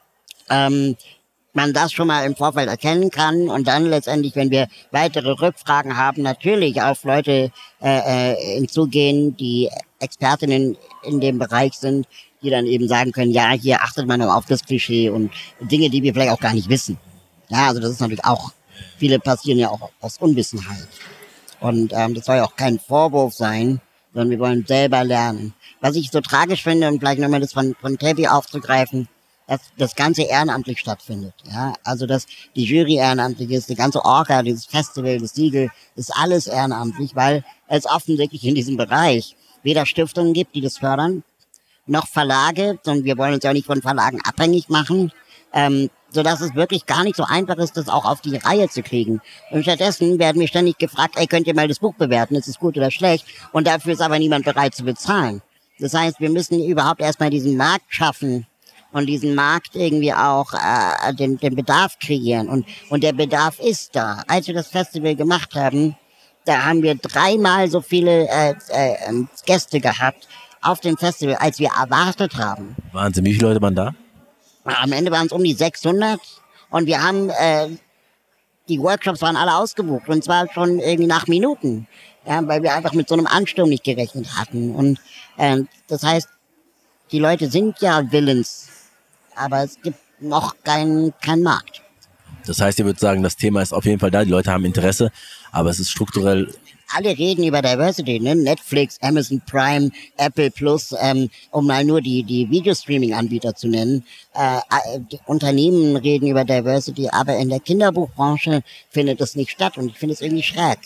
man das schon mal im Vorfeld erkennen kann und dann letztendlich, wenn wir weitere Rückfragen haben, natürlich auf Leute hinzugehen, die Expertinnen in dem Bereich sind, die dann eben sagen können, ja, hier achtet man auf das Klischee und Dinge, die wir vielleicht auch gar nicht wissen. Ja, also das ist natürlich auch, viele passieren ja auch aus Unwissenheit. Und das soll ja auch kein Vorwurf sein, sondern wir wollen selber lernen. Was ich so tragisch finde, und vielleicht nochmal das von Tevi aufzugreifen, dass das Ganze ehrenamtlich stattfindet. Ja, also dass die Jury ehrenamtlich ist, die ganze Orga, dieses Festival, das Siegel, ist alles ehrenamtlich, weil es offensichtlich in diesem Bereich weder Stiftungen gibt, die das fördern, noch Verlage, und wir wollen uns ja auch nicht von Verlagen abhängig machen, sodass es wirklich gar nicht so einfach ist, das auch auf die Reihe zu kriegen. Und stattdessen werden wir ständig gefragt, ey, könnt ihr mal das Buch bewerten, ist es gut oder schlecht? Und dafür ist aber niemand bereit zu bezahlen. Das heißt, wir müssen überhaupt erstmal diesen Markt schaffen, und diesen Markt irgendwie auch den Bedarf kreieren. Und der Bedarf ist da. Als wir das Festival gemacht haben, da haben wir 3-mal so viele Gäste gehabt auf dem Festival, als wir erwartet haben. Wahnsinn, wie viele Leute waren da? Am Ende waren es um die 600 und wir haben, die Workshops waren alle ausgebucht und zwar schon irgendwie nach Minuten, ja, weil wir einfach mit so einem Ansturm nicht gerechnet hatten. Und das heißt, die Leute sind ja willens, aber es gibt noch keinen Markt. Das heißt, ihr würdet sagen, das Thema ist auf jeden Fall da, die Leute haben Interesse, aber es ist strukturell... Alle reden über Diversity, ne? Netflix, Amazon Prime, Apple Plus, um mal nur die Videostreaming-Anbieter zu nennen. Die Unternehmen reden über Diversity, aber in der Kinderbuchbranche findet es nicht statt und ich finde es irgendwie schräg.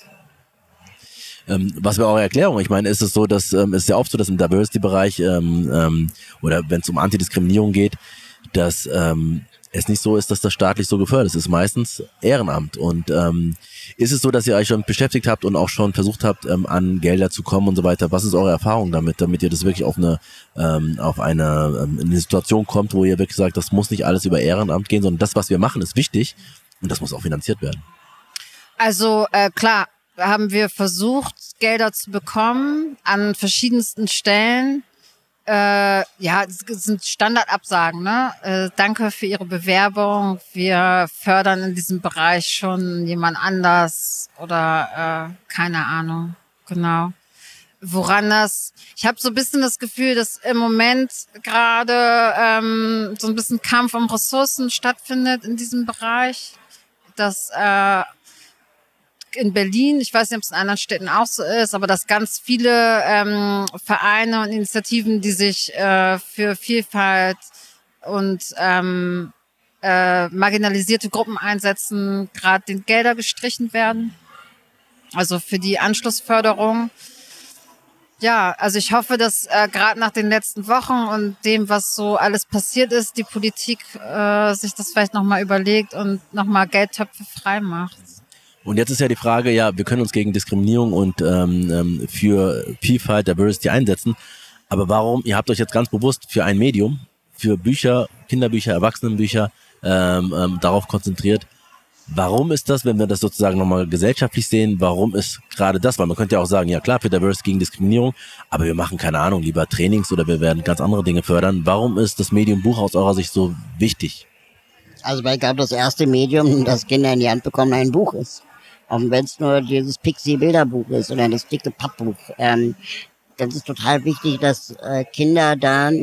Was wäre eure Erklärung? Ich meine, ist es so, dass es ist ja oft so, dass im Diversity-Bereich oder wenn es um Antidiskriminierung geht, dass es nicht so ist, dass das staatlich so gefördert ist. Es ist meistens Ehrenamt. Und ist es so, dass ihr euch schon beschäftigt habt und auch schon versucht habt, an Gelder zu kommen und so weiter? Was ist eure Erfahrung damit ihr das wirklich auf eine Situation kommt, wo ihr wirklich sagt, das muss nicht alles über Ehrenamt gehen, sondern das, was wir machen, ist wichtig und das muss auch finanziert werden? Also klar, haben wir versucht, Gelder zu bekommen an verschiedensten Stellen. Es sind Standardabsagen, ne? Danke für Ihre Bewerbung. Wir fördern in diesem Bereich schon jemand anders oder keine Ahnung. Genau. Ich habe so ein bisschen das Gefühl, dass im Moment gerade so ein bisschen Kampf um Ressourcen stattfindet in diesem Bereich. Dass in Berlin, ich weiß nicht, ob es in anderen Städten auch so ist, aber dass ganz viele Vereine und Initiativen, die sich für Vielfalt und marginalisierte Gruppen einsetzen, gerade den Gelder gestrichen werden. Also für die Anschlussförderung. Ja, also ich hoffe, dass gerade nach den letzten Wochen und dem, was so alles passiert ist, die Politik sich das vielleicht nochmal überlegt und nochmal Geldtöpfe frei macht. Und jetzt ist ja die Frage, ja, wir können uns gegen Diskriminierung und für Vielfalt, Diversity einsetzen, aber warum, ihr habt euch jetzt ganz bewusst für ein Medium, für Bücher, Kinderbücher, Erwachsenenbücher darauf konzentriert. Warum ist das, wenn wir das sozusagen nochmal gesellschaftlich sehen, warum ist gerade das? Weil man könnte ja auch sagen, ja klar, für Diversity gegen Diskriminierung, aber wir machen, keine Ahnung, lieber Trainings oder wir werden ganz andere Dinge fördern. Warum ist das Medium Buch aus eurer Sicht so wichtig? Also weil ich glaube, das erste Medium, das Kinder in die Hand bekommen, ein Buch ist. Auch wenn es nur dieses Pixie-Bilderbuch ist oder das dicke Pappbuch. Das ist total wichtig, dass Kinder dann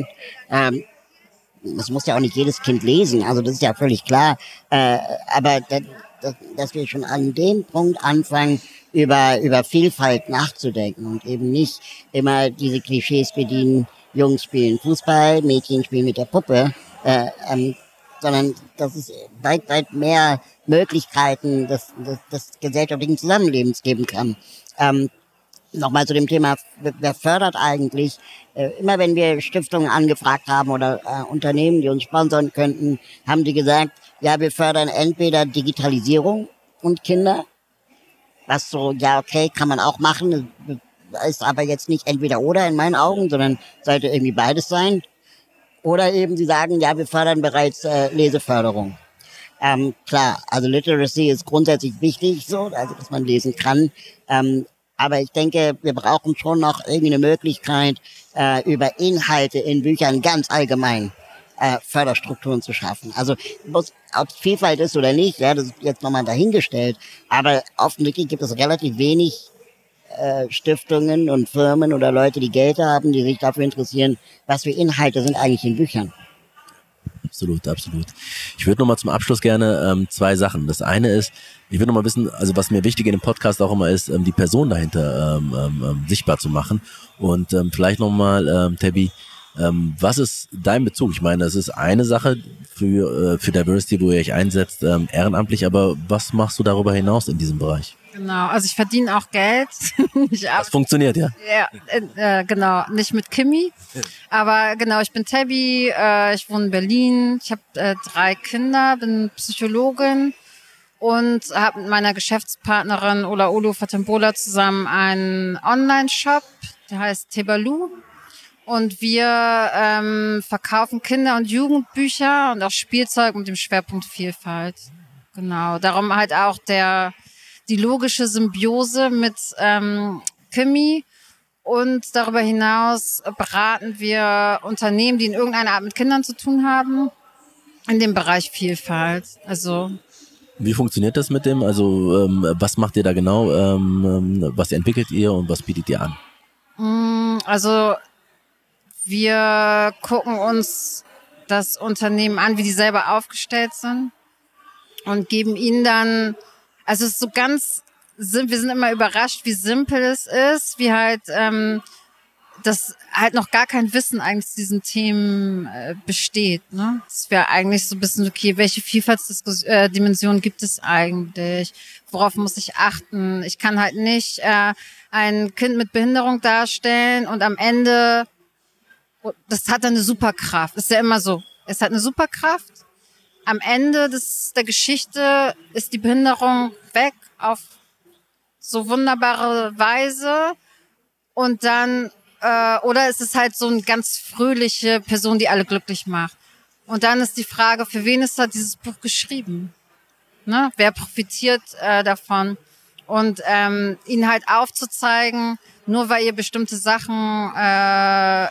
das muss ja auch nicht jedes Kind lesen, also das ist ja völlig klar, aber dass wir schon an dem Punkt anfangen, über Vielfalt nachzudenken und eben nicht immer diese Klischees bedienen, Jungs spielen Fußball, Mädchen spielen mit der Puppe, sondern dass es weit mehr Möglichkeiten des gesellschaftlichen Zusammenlebens geben kann. Nochmal zu dem Thema, wer fördert eigentlich? Immer wenn wir Stiftungen angefragt haben oder Unternehmen, die uns sponsern könnten, haben die gesagt, ja, wir fördern entweder Digitalisierung und Kinder, was so, ja, okay, kann man auch machen, ist aber jetzt nicht entweder oder in meinen Augen, sondern sollte irgendwie beides sein. Oder eben sie sagen, ja, wir fördern bereits Leseförderung. Klar, also Literacy ist grundsätzlich wichtig, so, also dass man lesen kann. Aber ich denke, wir brauchen schon noch irgendwie eine Möglichkeit, über Inhalte in Büchern ganz allgemein Förderstrukturen zu schaffen. Also ob es Vielfalt ist oder nicht, ja, das ist jetzt nochmal dahingestellt. Aber offensichtlich gibt es relativ wenig Stiftungen und Firmen oder Leute, die Geld haben, die sich dafür interessieren, was für Inhalte sind eigentlich in Büchern. Absolut, absolut. Ich würde nochmal zum Abschluss gerne zwei Sachen. Das eine ist, ich würde nochmal wissen, also was mir wichtig in dem Podcast auch immer ist, die Person dahinter sichtbar zu machen. Und vielleicht nochmal, Tabby, was ist dein Bezug? Ich meine, das ist eine Sache für Diversity, wo ihr euch einsetzt, ehrenamtlich, aber was machst du darüber hinaus in diesem Bereich? Genau, also ich verdiene auch Geld. Das funktioniert, ja? Ja, genau, nicht mit Kimi, aber genau, ich bin Tabby, ich wohne in Berlin, ich habe 3 Kinder, bin Psychologin und habe mit meiner Geschäftspartnerin Ola Olu Fatembola zusammen einen Online-Shop, der heißt Tebalu. Und wir verkaufen Kinder- und Jugendbücher und auch Spielzeug mit dem Schwerpunkt Vielfalt. Genau, darum halt auch die logische Symbiose mit Kimi. Und darüber hinaus beraten wir Unternehmen, die in irgendeiner Art mit Kindern zu tun haben, in dem Bereich Vielfalt. Also wie funktioniert das mit dem? Also was macht ihr da genau? Was entwickelt ihr und was bietet ihr an? Also wir gucken uns das Unternehmen an, wie die selber aufgestellt sind und geben ihnen dann, also es ist so ganz, wir sind immer überrascht, wie simpel es ist, wie halt das halt noch gar kein Wissen eigentlich zu diesen Themen besteht. Ne? Es wäre eigentlich so ein bisschen, okay, welche Vielfaltsdimensionen gibt es eigentlich? Worauf muss ich achten? Ich kann halt nicht ein Kind mit Behinderung darstellen und am Ende, das hat dann eine Superkraft. Ist ja immer so. Es hat eine Superkraft. Am Ende der Geschichte ist die Behinderung weg auf so wunderbare Weise und dann oder ist es halt so eine ganz fröhliche Person, die alle glücklich macht. Und dann ist die Frage, für wen ist da dieses Buch geschrieben? Ne? Wer profitiert davon? Und ihnen halt aufzuzeigen, nur weil ihr bestimmte Sachen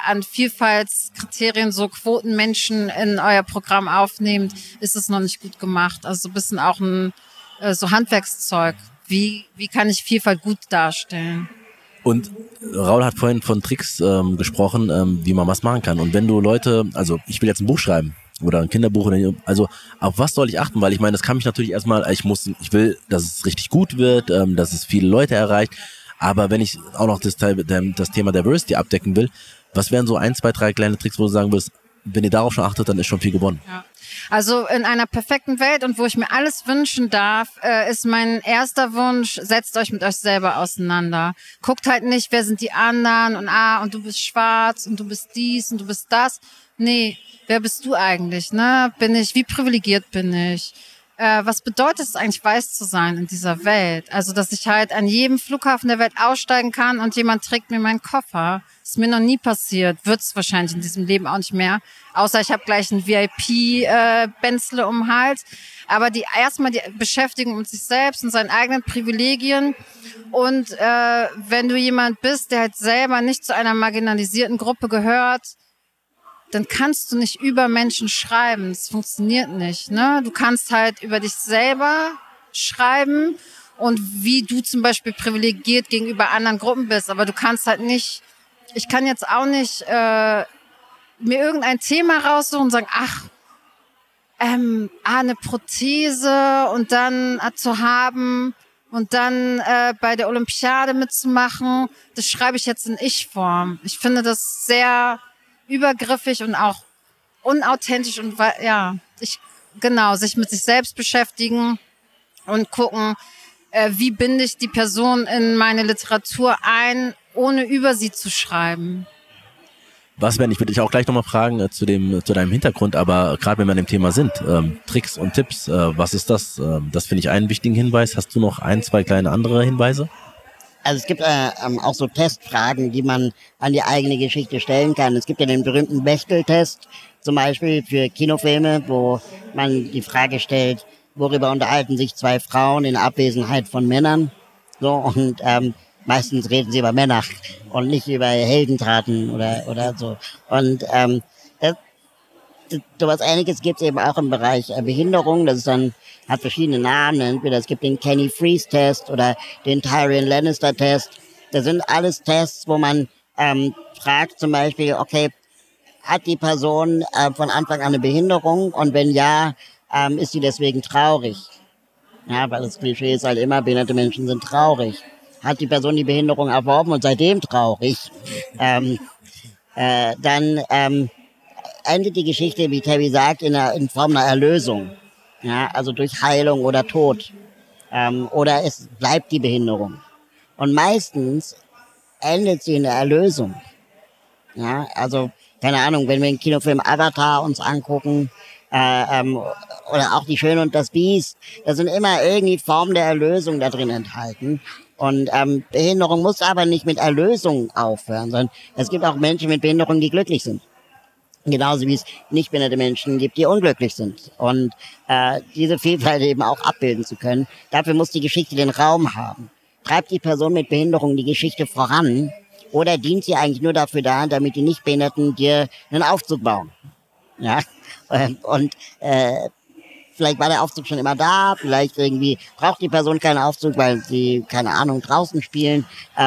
an Vielfaltskriterien so Quotenmenschen in euer Programm aufnehmt, ist es noch nicht gut gemacht. Also so ein bisschen auch so Handwerkszeug. Wie kann ich Vielfalt gut darstellen? Und Raul hat vorhin von Tricks gesprochen, wie man was machen kann. Und wenn du Leute, also ich will jetzt ein Buch schreiben oder ein Kinderbuch, also auf was soll ich achten? Weil ich meine, das kann mich natürlich erstmal, ich will, dass es richtig gut wird, dass es viele Leute erreicht. Aber wenn ich auch noch das Thema Diversity abdecken will, was wären so 1, 2, 3 kleine Tricks, wo du sagen wirst, wenn ihr darauf schon achtet, dann ist schon viel gewonnen. Ja. Also in einer perfekten Welt und wo ich mir alles wünschen darf, ist mein erster Wunsch, setzt euch mit euch selber auseinander. Guckt halt nicht, wer sind die anderen und du bist schwarz und du bist dies und du bist das. Nee, wer bist du eigentlich, ne? Wie privilegiert bin ich? Was bedeutet es eigentlich, weiß zu sein in dieser Welt? Also, dass ich halt an jedem Flughafen der Welt aussteigen kann und jemand trägt mir meinen Koffer. Das ist mir noch nie passiert. Wird es wahrscheinlich in diesem Leben auch nicht mehr. Außer ich habe gleich ein VIP-Benzle um den Hals. Aber erstmal die Beschäftigung mit sich selbst und seinen eigenen Privilegien. Und wenn du jemand bist, der halt selber nicht zu einer marginalisierten Gruppe gehört, dann kannst du nicht über Menschen schreiben. Das funktioniert nicht, ne? Du kannst halt über dich selber schreiben und wie du zum Beispiel privilegiert gegenüber anderen Gruppen bist. Aber du kannst halt nicht, ich kann jetzt auch nicht mir irgendein Thema raussuchen und sagen, eine Prothese und dann zu haben und dann bei der Olympiade mitzumachen. Das schreibe ich jetzt in Ich-Form. Ich finde das sehr übergriffig und auch unauthentisch und sich mit sich selbst beschäftigen und gucken, wie binde ich die Person in meine Literatur ein, ohne über sie zu schreiben. Ich würde dich auch gleich nochmal fragen zu deinem Hintergrund, aber gerade wenn wir an dem Thema sind, Tricks und Tipps, was ist das? Das finde ich einen wichtigen Hinweis. Hast du noch 1, 2 kleine andere Hinweise? Also es gibt auch so Testfragen, die man an die eigene Geschichte stellen kann. Es gibt ja den berühmten Bechdel-Test, zum Beispiel für Kinofilme, wo man die Frage stellt, worüber unterhalten sich 2 Frauen in Abwesenheit von Männern? So, und meistens reden sie über Männer und nicht über Heldentaten oder so. Und sowas Ähnliches gibt es eben auch im Bereich Behinderung. Das ist hat verschiedene Namen. Entweder es gibt den Kenny Freeze Test oder den Tyrion Lannister Test. Das sind alles Tests, wo man fragt zum Beispiel, okay, hat die Person von Anfang an eine Behinderung? Und wenn ja, ist sie deswegen traurig? Ja, weil das Klischee ist halt immer, behinderte Menschen sind traurig. Hat die Person die Behinderung erworben und seitdem traurig? Dann endet die Geschichte, wie Terry sagt, in Form einer Erlösung. Ja, also durch Heilung oder Tod. Oder es bleibt die Behinderung. Und meistens endet sie in der Erlösung. Ja, also, keine Ahnung, wenn wir den Kinofilm Avatar uns angucken, oder auch Die Schöne und das Biest, da sind immer irgendwie Formen der Erlösung da drin enthalten. Und Behinderung muss aber nicht mit Erlösung aufhören, sondern es gibt auch Menschen mit Behinderung, die glücklich sind. Genauso wie es nicht behinderte Menschen gibt, die unglücklich sind. Und diese Vielfalt eben auch abbilden zu können, dafür muss die Geschichte den Raum haben. Treibt die Person mit Behinderung die Geschichte voran oder dient sie eigentlich nur dafür da, damit die Nichtbehinderten dir einen Aufzug bauen? Ja, und vielleicht war der Aufzug schon immer da, vielleicht irgendwie braucht die Person keinen Aufzug, weil sie, keine Ahnung, draußen spielen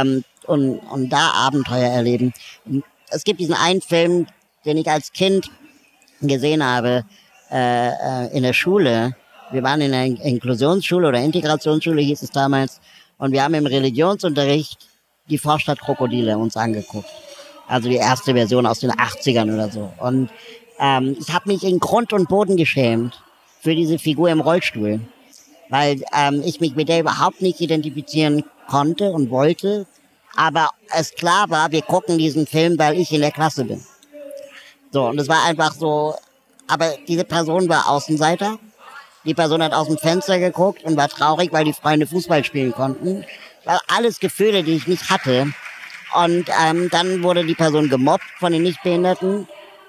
und da Abenteuer erleben. Es gibt diesen einen Film, den ich als Kind gesehen habe in der Schule. Wir waren in einer Inklusionsschule oder Integrationsschule hieß es damals und wir haben im Religionsunterricht die Vorstadtkrokodile uns angeguckt. Also die erste Version aus den 80ern oder so. Und ich habe mich in Grund und Boden geschämt für diese Figur im Rollstuhl, weil ich mich mit der überhaupt nicht identifizieren konnte und wollte, aber es klar war, wir gucken diesen Film, weil ich in der Klasse bin. So, und es war einfach so, aber diese Person war Außenseiter, die Person hat aus dem Fenster geguckt und war traurig, weil die Freunde Fußball spielen konnten. Das waren alles Gefühle, die ich nicht hatte. Und dann wurde die Person gemobbt von den Nichtbehinderten.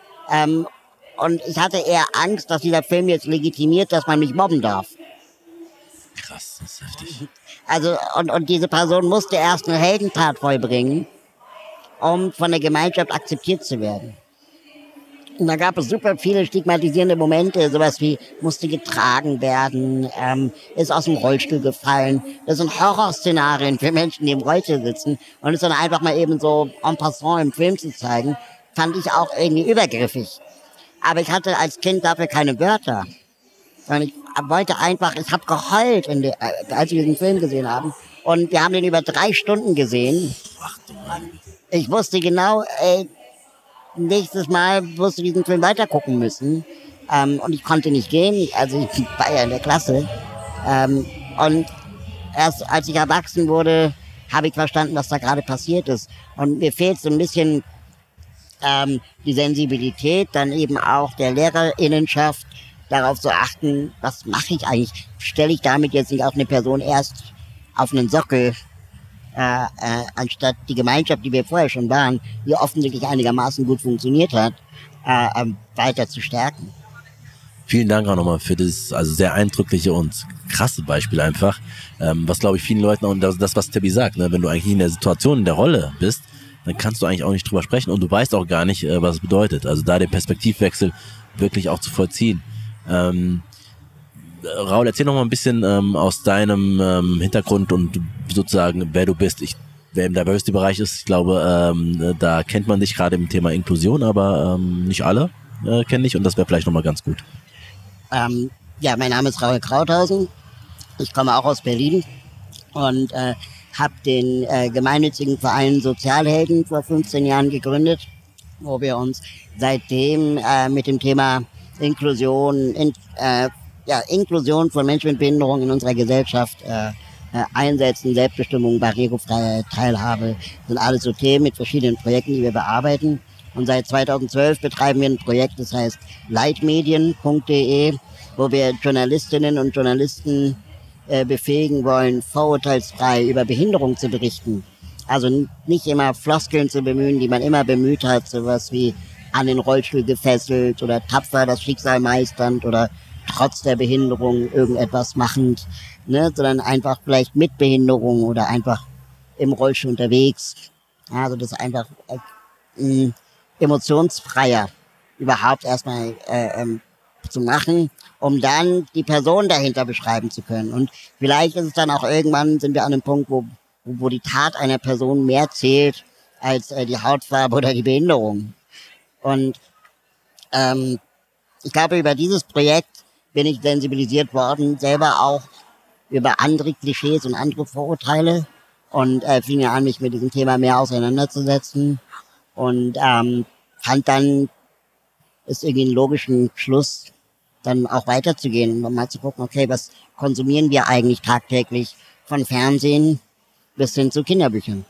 Und ich hatte eher Angst, dass dieser Film jetzt legitimiert, dass man mich mobben darf. Krass, das ist heftig. Also, und diese Person musste erst eine Heldentat vollbringen, um von der Gemeinschaft akzeptiert zu werden. Und da gab es super viele stigmatisierende Momente, sowas wie musste getragen werden, ist aus dem Rollstuhl gefallen. Das sind Horrorszenarien für Menschen, die im Rollstuhl sitzen. Und es dann einfach mal eben so en passant im Film zu zeigen, fand ich auch irgendwie übergriffig. Aber ich hatte als Kind dafür keine Wörter. Und ich wollte einfach, ich habe geheult, als wir diesen Film gesehen haben. Und wir haben den über 3 Stunden gesehen. Ich wusste genau, nächstes Mal wirst du diesen Film weitergucken müssen. Und ich konnte nicht gehen, also ich war ja in der Klasse. Und erst als ich erwachsen wurde, habe ich verstanden, was da gerade passiert ist. Und mir fehlt so ein bisschen die Sensibilität, dann eben auch der LehrerInnenschaft, darauf zu achten, was mache ich eigentlich? Stelle ich damit jetzt nicht auf eine Person erst auf einen Sockel, anstatt die Gemeinschaft, die wir vorher schon waren, die offensichtlich einigermaßen gut funktioniert hat, weiter zu stärken. Vielen Dank auch nochmal für das also sehr eindrückliche und krasse Beispiel einfach, was glaube ich vielen Leuten, und das was Tabby sagt, ne, wenn du eigentlich in der Situation, in der Rolle bist, dann kannst du eigentlich auch nicht drüber sprechen und du weißt auch gar nicht, was es bedeutet. Also da den Perspektivwechsel wirklich auch zu vollziehen. Raul, erzähl noch mal ein bisschen aus deinem Hintergrund und sozusagen, wer du bist. Wer im Diversity-Bereich ist, ich glaube, da kennt man dich gerade im Thema Inklusion, aber nicht alle kennen dich und das wäre vielleicht noch mal ganz gut. Ja, mein Name ist Raul Krauthausen. Ich komme auch aus Berlin und habe den gemeinnützigen Verein Sozialhelden vor 15 Jahren gegründet, wo wir uns seitdem mit dem Thema Inklusion, Inklusion von Menschen mit Behinderung in unserer Gesellschaft einsetzen, Selbstbestimmung, Barrierefreiheit, Teilhabe, sind alles so Themen mit verschiedenen Projekten, die wir bearbeiten. Und seit 2012 betreiben wir ein Projekt, das heißt leitmedien.de, wo wir Journalistinnen und Journalisten befähigen wollen, vorurteilsfrei über Behinderung zu berichten. Also nicht immer Floskeln zu bemühen, die man immer bemüht hat, sowas wie an den Rollstuhl gefesselt oder tapfer das Schicksal meisternd oder trotz der Behinderung irgendetwas machend, ne, sondern einfach vielleicht mit Behinderung oder einfach im Rollstuhl unterwegs. Also das einfach emotionsfreier überhaupt erstmal zu machen, um dann die Person dahinter beschreiben zu können. Und vielleicht ist es dann auch irgendwann, sind wir an einem Punkt, wo die Tat einer Person mehr zählt als die Hautfarbe oder die Behinderung. Und ich glaube, über dieses Projekt bin ich sensibilisiert worden, selber auch über andere Klischees und andere Vorurteile und fing mir an, mich mit diesem Thema mehr auseinanderzusetzen und fand dann, ist irgendwie einen logischen Schluss, dann auch weiterzugehen und mal zu gucken, okay, was konsumieren wir eigentlich tagtäglich von Fernsehen bis hin zu Kinderbüchern.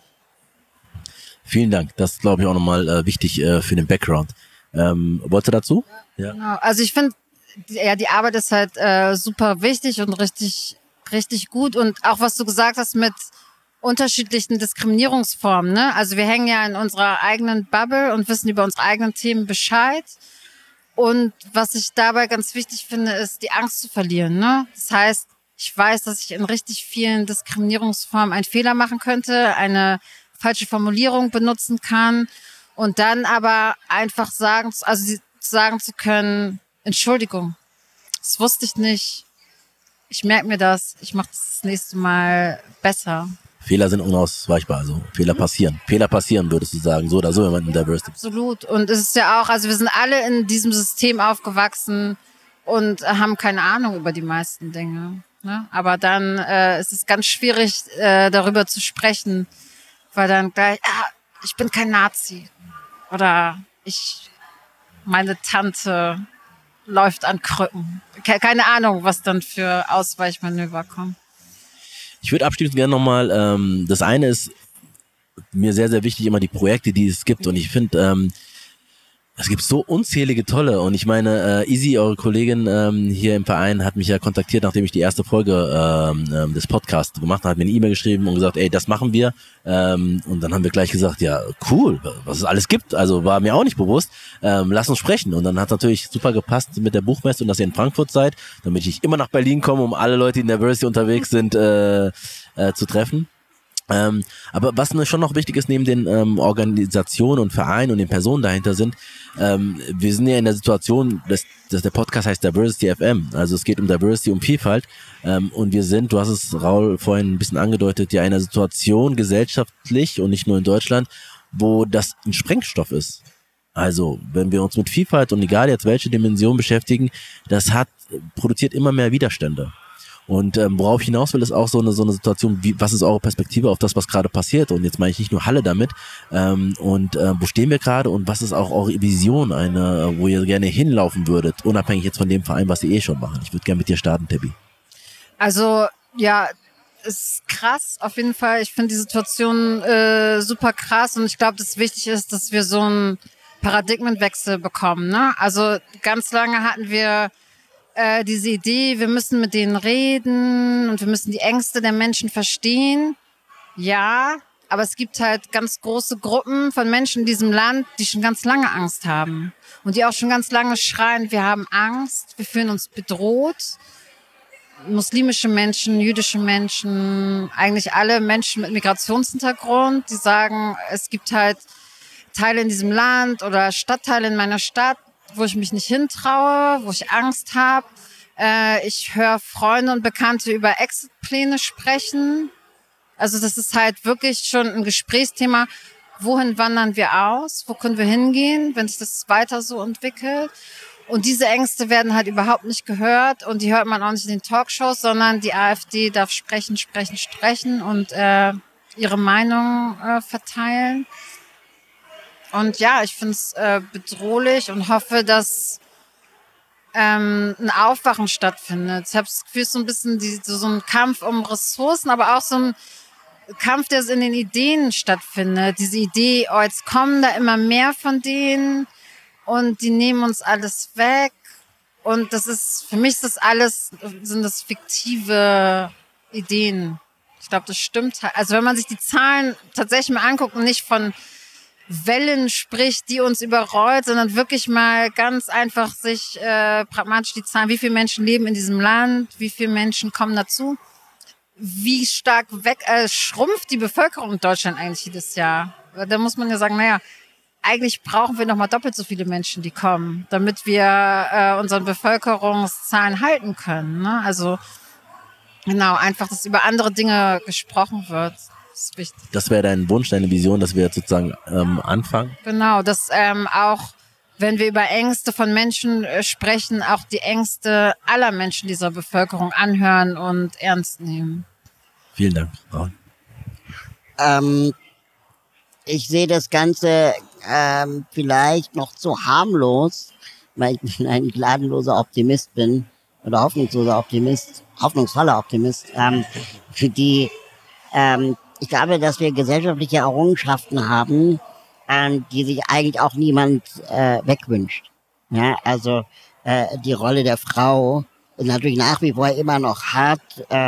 Vielen Dank, das ist glaube ich auch nochmal wichtig für den Background. Wolltest du dazu? Ja. Genau. Also ich finde, die Arbeit ist halt super wichtig und richtig gut. Und auch was du gesagt hast mit unterschiedlichen Diskriminierungsformen, ne? Also wir hängen ja in unserer eigenen Bubble und wissen über unsere eigenen Themen Bescheid. Und was ich dabei ganz wichtig finde, ist die Angst zu verlieren, ne? Das heißt, ich weiß, dass ich in richtig vielen Diskriminierungsformen einen Fehler machen könnte, eine falsche Formulierung benutzen kann und dann aber einfach sagen zu können, Entschuldigung, das wusste ich nicht, ich merke mir das, ich mache das nächste Mal besser. Fehler sind unausweichbar, also Fehler passieren. Fehler passieren, würdest du sagen, so oder so, wenn man in Diversity. Absolut. Und es ist ja auch, also wir sind alle in diesem System aufgewachsen und haben keine Ahnung über die meisten Dinge. Ne? Aber dann ist es ganz schwierig, darüber zu sprechen, weil dann gleich, ich bin kein Nazi. Oder meine Tante läuft an Krücken. Keine Ahnung, was dann für Ausweichmanöver kommen. Ich würde abschließend gerne nochmal, das eine ist mir sehr, sehr wichtig, immer die Projekte, die es gibt. Und ich finde, es gibt so unzählige tolle. Und ich meine, Easy, eure Kollegin hier im Verein, hat mich ja kontaktiert, nachdem ich die erste Folge des Podcasts gemacht habe, hat mir eine E-Mail geschrieben und gesagt, ey, das machen wir. Und dann haben wir gleich gesagt, ja, cool, was es alles gibt. Also war mir auch nicht bewusst. Lass uns sprechen. Und dann hat natürlich super gepasst mit der Buchmesse und dass ihr in Frankfurt seid, damit ich immer nach Berlin komme, um alle Leute, die in der Diversity unterwegs sind, zu treffen. Aber was mir schon noch wichtig ist, neben den Organisationen und Vereinen und den Personen dahinter sind, wir sind ja in der Situation, dass der Podcast heißt Diversity FM, also es geht um Diversity, um Vielfalt, und wir sind, du hast es, Raul, vorhin ein bisschen angedeutet, ja in einer Situation gesellschaftlich und nicht nur in Deutschland, wo das ein Sprengstoff ist. Also, wenn wir uns mit Vielfalt und egal jetzt welche Dimension beschäftigen, produziert immer mehr Widerstände. Und worauf ich hinaus will, ist auch so eine Situation, was ist eure Perspektive auf das, was gerade passiert? Und jetzt meine ich nicht nur Halle damit. Wo stehen wir gerade und was ist auch eure Vision, wo ihr gerne hinlaufen würdet, unabhängig jetzt von dem Verein, was ihr schon machen? Ich würde gerne mit dir starten, Tabby. Also, ja, ist krass, auf jeden Fall. Ich finde die Situation super krass und ich glaube, dass wichtig ist, dass wir so einen Paradigmenwechsel bekommen. Ne? Also ganz lange hatten wir diese Idee, wir müssen mit denen reden und wir müssen die Ängste der Menschen verstehen. Ja, aber es gibt halt ganz große Gruppen von Menschen in diesem Land, die schon ganz lange Angst haben und die auch schon ganz lange schreien, wir haben Angst, wir fühlen uns bedroht. Muslimische Menschen, jüdische Menschen, eigentlich alle Menschen mit Migrationshintergrund, die sagen, es gibt halt Teile in diesem Land oder Stadtteile in meiner Stadt, wo ich mich nicht hintraue, wo ich Angst habe. Ich höre Freunde und Bekannte über Exitpläne sprechen. Also das ist halt wirklich schon ein Gesprächsthema. Wohin wandern wir aus? Wo können wir hingehen, wenn sich das weiter so entwickelt? Und diese Ängste werden halt überhaupt nicht gehört und die hört man auch nicht in den Talkshows, sondern die AfD darf sprechen und ihre Meinung verteilen. Und ja, ich finde es bedrohlich und hoffe, dass ein Aufwachen stattfindet. Ich habe das Gefühl, es ist so ein bisschen so ein Kampf um Ressourcen, aber auch so ein Kampf, der in den Ideen stattfindet. Diese Idee, oh, jetzt kommen da immer mehr von denen und die nehmen uns alles weg. Und das ist, für mich sind das fiktive Ideen. Ich glaube, das stimmt halt. Also wenn man sich die Zahlen tatsächlich mal anguckt und nicht von Wellen spricht, die uns überrollt, sondern wirklich mal ganz einfach sich pragmatisch die Zahlen, wie viele Menschen leben in diesem Land, wie viele Menschen kommen dazu, wie stark schrumpft die Bevölkerung in Deutschland eigentlich jedes Jahr. Da muss man ja sagen, naja, eigentlich brauchen wir noch mal doppelt so viele Menschen, die kommen, damit wir unsere Bevölkerungszahlen halten können. Ne? Also genau, einfach, dass über andere Dinge gesprochen wird. Das wäre dein Wunsch, deine Vision, dass wir jetzt sozusagen anfangen? Genau, dass auch, wenn wir über Ängste von Menschen sprechen, auch die Ängste aller Menschen dieser Bevölkerung anhören und ernst nehmen. Vielen Dank, Raul. Ich sehe das Ganze vielleicht noch zu harmlos, weil ich ein gnadenloser Optimist bin oder hoffnungsvoller Optimist. Ich glaube, dass wir gesellschaftliche Errungenschaften haben, die sich eigentlich auch niemand wegwünscht. Ja, also die Rolle der Frau ist natürlich nach wie vor immer noch hart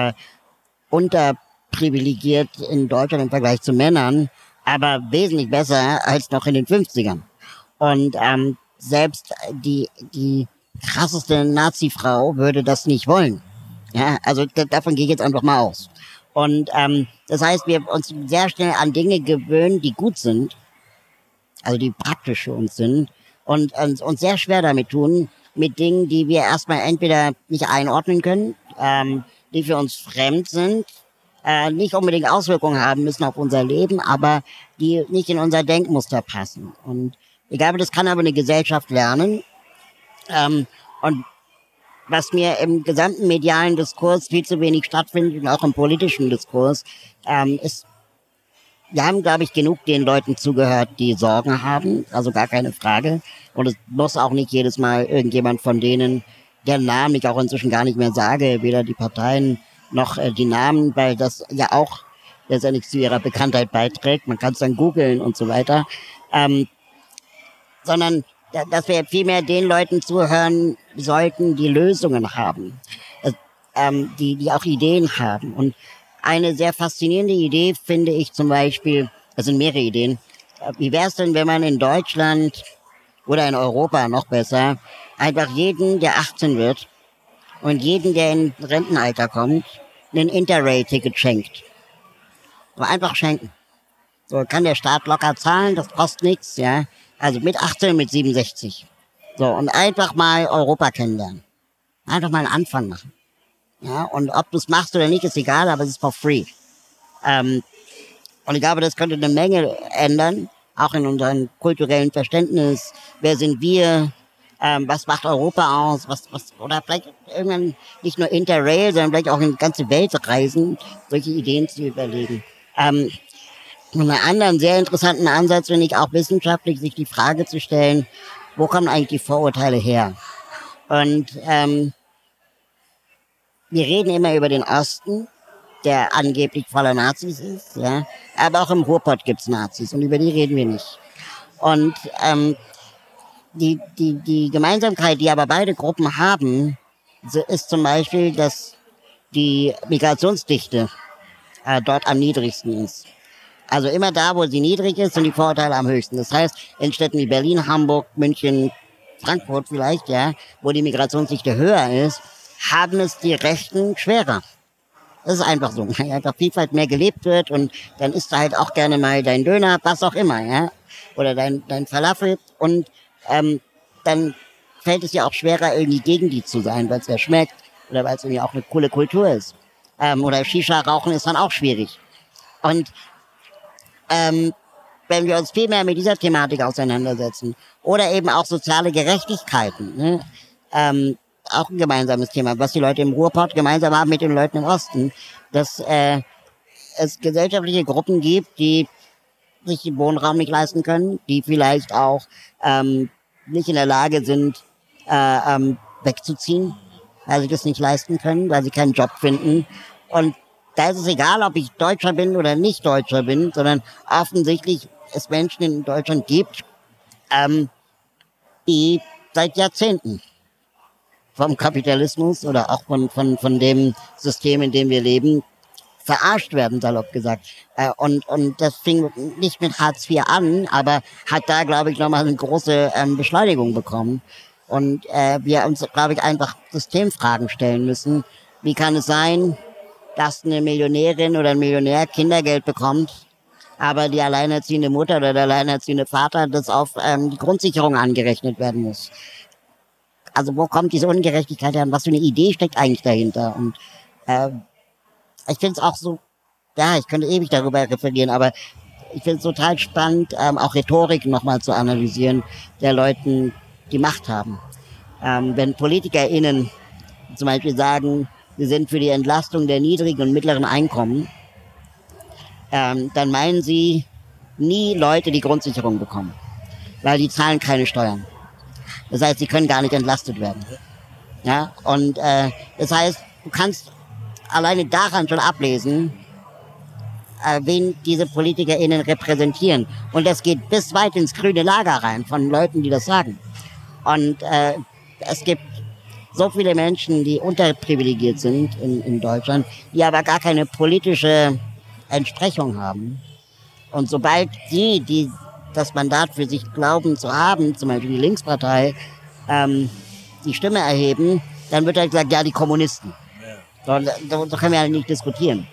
unterprivilegiert in Deutschland im Vergleich zu Männern, aber wesentlich besser als noch in den 50ern. Und selbst die krasseste Nazi-Frau würde das nicht wollen. Ja, also davon gehe ich jetzt einfach mal aus. Und das heißt, wir uns sehr schnell an Dinge gewöhnen, die gut sind, also die praktisch für uns sind, und uns sehr schwer damit tun, mit Dingen, die wir erstmal entweder nicht einordnen können, die für uns fremd sind, nicht unbedingt Auswirkungen haben müssen auf unser Leben, aber die nicht in unser Denkmuster passen. Und ich glaube, das kann aber eine Gesellschaft lernen. Und was mir im gesamten medialen Diskurs viel zu wenig stattfindet und auch im politischen Diskurs, ist, wir haben, glaube ich, genug den Leuten zugehört, die Sorgen haben, also gar keine Frage. Und es muss auch nicht jedes Mal irgendjemand von denen, deren Namen ich auch inzwischen gar nicht mehr sage, weder die Parteien noch die Namen, weil das ja auch letztendlich zu ihrer Bekanntheit beiträgt. Man kann es dann googeln und so weiter. Sondern dass wir vielmehr den Leuten zuhören sollten, die Lösungen haben, die auch Ideen haben. Und eine sehr faszinierende Idee finde ich zum Beispiel, das sind mehrere Ideen, wie wäre es denn, wenn man in Deutschland oder in Europa noch besser, einfach jeden, der 18 wird und jeden, der in Rentenalter kommt, ein Interrail-Ticket schenkt. So einfach schenken. So kann der Staat locker zahlen, das kostet nichts, ja. Also mit 18, mit 67. So, und einfach mal Europa kennenlernen. Einfach mal einen Anfang machen. Ja, und ob du es machst oder nicht, ist egal, aber es ist for free. Und ich glaube, das könnte eine Menge ändern, auch in unserem kulturellen Verständnis. Wer sind wir? Was macht Europa aus? Oder vielleicht irgendwann nicht nur Interrail, sondern vielleicht auch in die ganze Welt reisen, solche Ideen zu überlegen. Und einen anderen sehr interessanten Ansatz finde ich auch wissenschaftlich, sich die Frage zu stellen, wo kommen eigentlich die Vorurteile her? Und wir reden immer über den Osten, der angeblich voller Nazis ist, ja. Aber auch im Ruhrpott gibt's Nazis und über die reden wir nicht. Und die Gemeinsamkeit, die aber beide Gruppen haben, ist zum Beispiel, dass die Migrationsdichte dort am niedrigsten ist. Also immer da, wo sie niedrig ist, sind die Vorurteile am höchsten. Das heißt, in Städten wie Berlin, Hamburg, München, Frankfurt vielleicht, ja, wo die Migrationsdichte höher ist, haben es die Rechten schwerer. Das ist einfach so, weil einfach Vielfalt mehr gelebt wird und dann isst du halt auch gerne mal dein Döner, was auch immer, ja, oder dein Falafel und dann fällt es ja auch schwerer, irgendwie gegen die zu sein, weil es ja schmeckt oder weil es irgendwie auch eine coole Kultur ist. Oder Shisha rauchen ist dann auch schwierig. Und wenn wir uns viel mehr mit dieser Thematik auseinandersetzen oder eben auch soziale Gerechtigkeiten, ne? Auch ein gemeinsames Thema, was die Leute im Ruhrpott gemeinsam haben mit den Leuten im Osten, dass es gesellschaftliche Gruppen gibt, die sich den Wohnraum nicht leisten können, die vielleicht auch nicht in der Lage sind, wegzuziehen, weil sie das nicht leisten können, weil sie keinen Job finden. Und da ist es egal, ob ich Deutscher bin oder nicht Deutscher bin, sondern offensichtlich es Menschen in Deutschland gibt, die seit Jahrzehnten vom Kapitalismus oder auch von dem System, in dem wir leben, verarscht werden, salopp gesagt. Und das fing nicht mit Hartz IV an, aber hat da, glaube ich, nochmal eine große Beschleunigung bekommen. Und wir uns, glaube ich, einfach Systemfragen stellen müssen. Wie kann es sein, dass eine Millionärin oder ein Millionär Kindergeld bekommt, aber die alleinerziehende Mutter oder der alleinerziehende Vater das auf die Grundsicherung angerechnet werden muss? Also wo kommt diese Ungerechtigkeit her und was für eine Idee steckt eigentlich dahinter? Und ich finde es auch so, ja, ich könnte ewig darüber referieren, aber ich finde es total spannend, auch Rhetorik nochmal zu analysieren, der Leuten, die Macht haben. Wenn PolitikerInnen zum Beispiel sagen, sie sind für die Entlastung der niedrigen und mittleren Einkommen, dann meinen sie nie Leute, die Grundsicherung bekommen, weil die zahlen keine Steuern. Das heißt, sie können gar nicht entlastet werden. Ja, und das heißt, du kannst alleine daran schon ablesen, wen diese PolitikerInnen repräsentieren. Und das geht bis weit ins grüne Lager rein von Leuten, die das sagen. Und es gibt so viele Menschen, die unterprivilegiert sind in Deutschland, die aber gar keine politische Entsprechung haben. Und sobald die das Mandat für sich glauben zu haben, zum Beispiel die Linkspartei, die Stimme erheben, dann wird halt gesagt, ja, die Kommunisten. So können wir ja nicht diskutieren.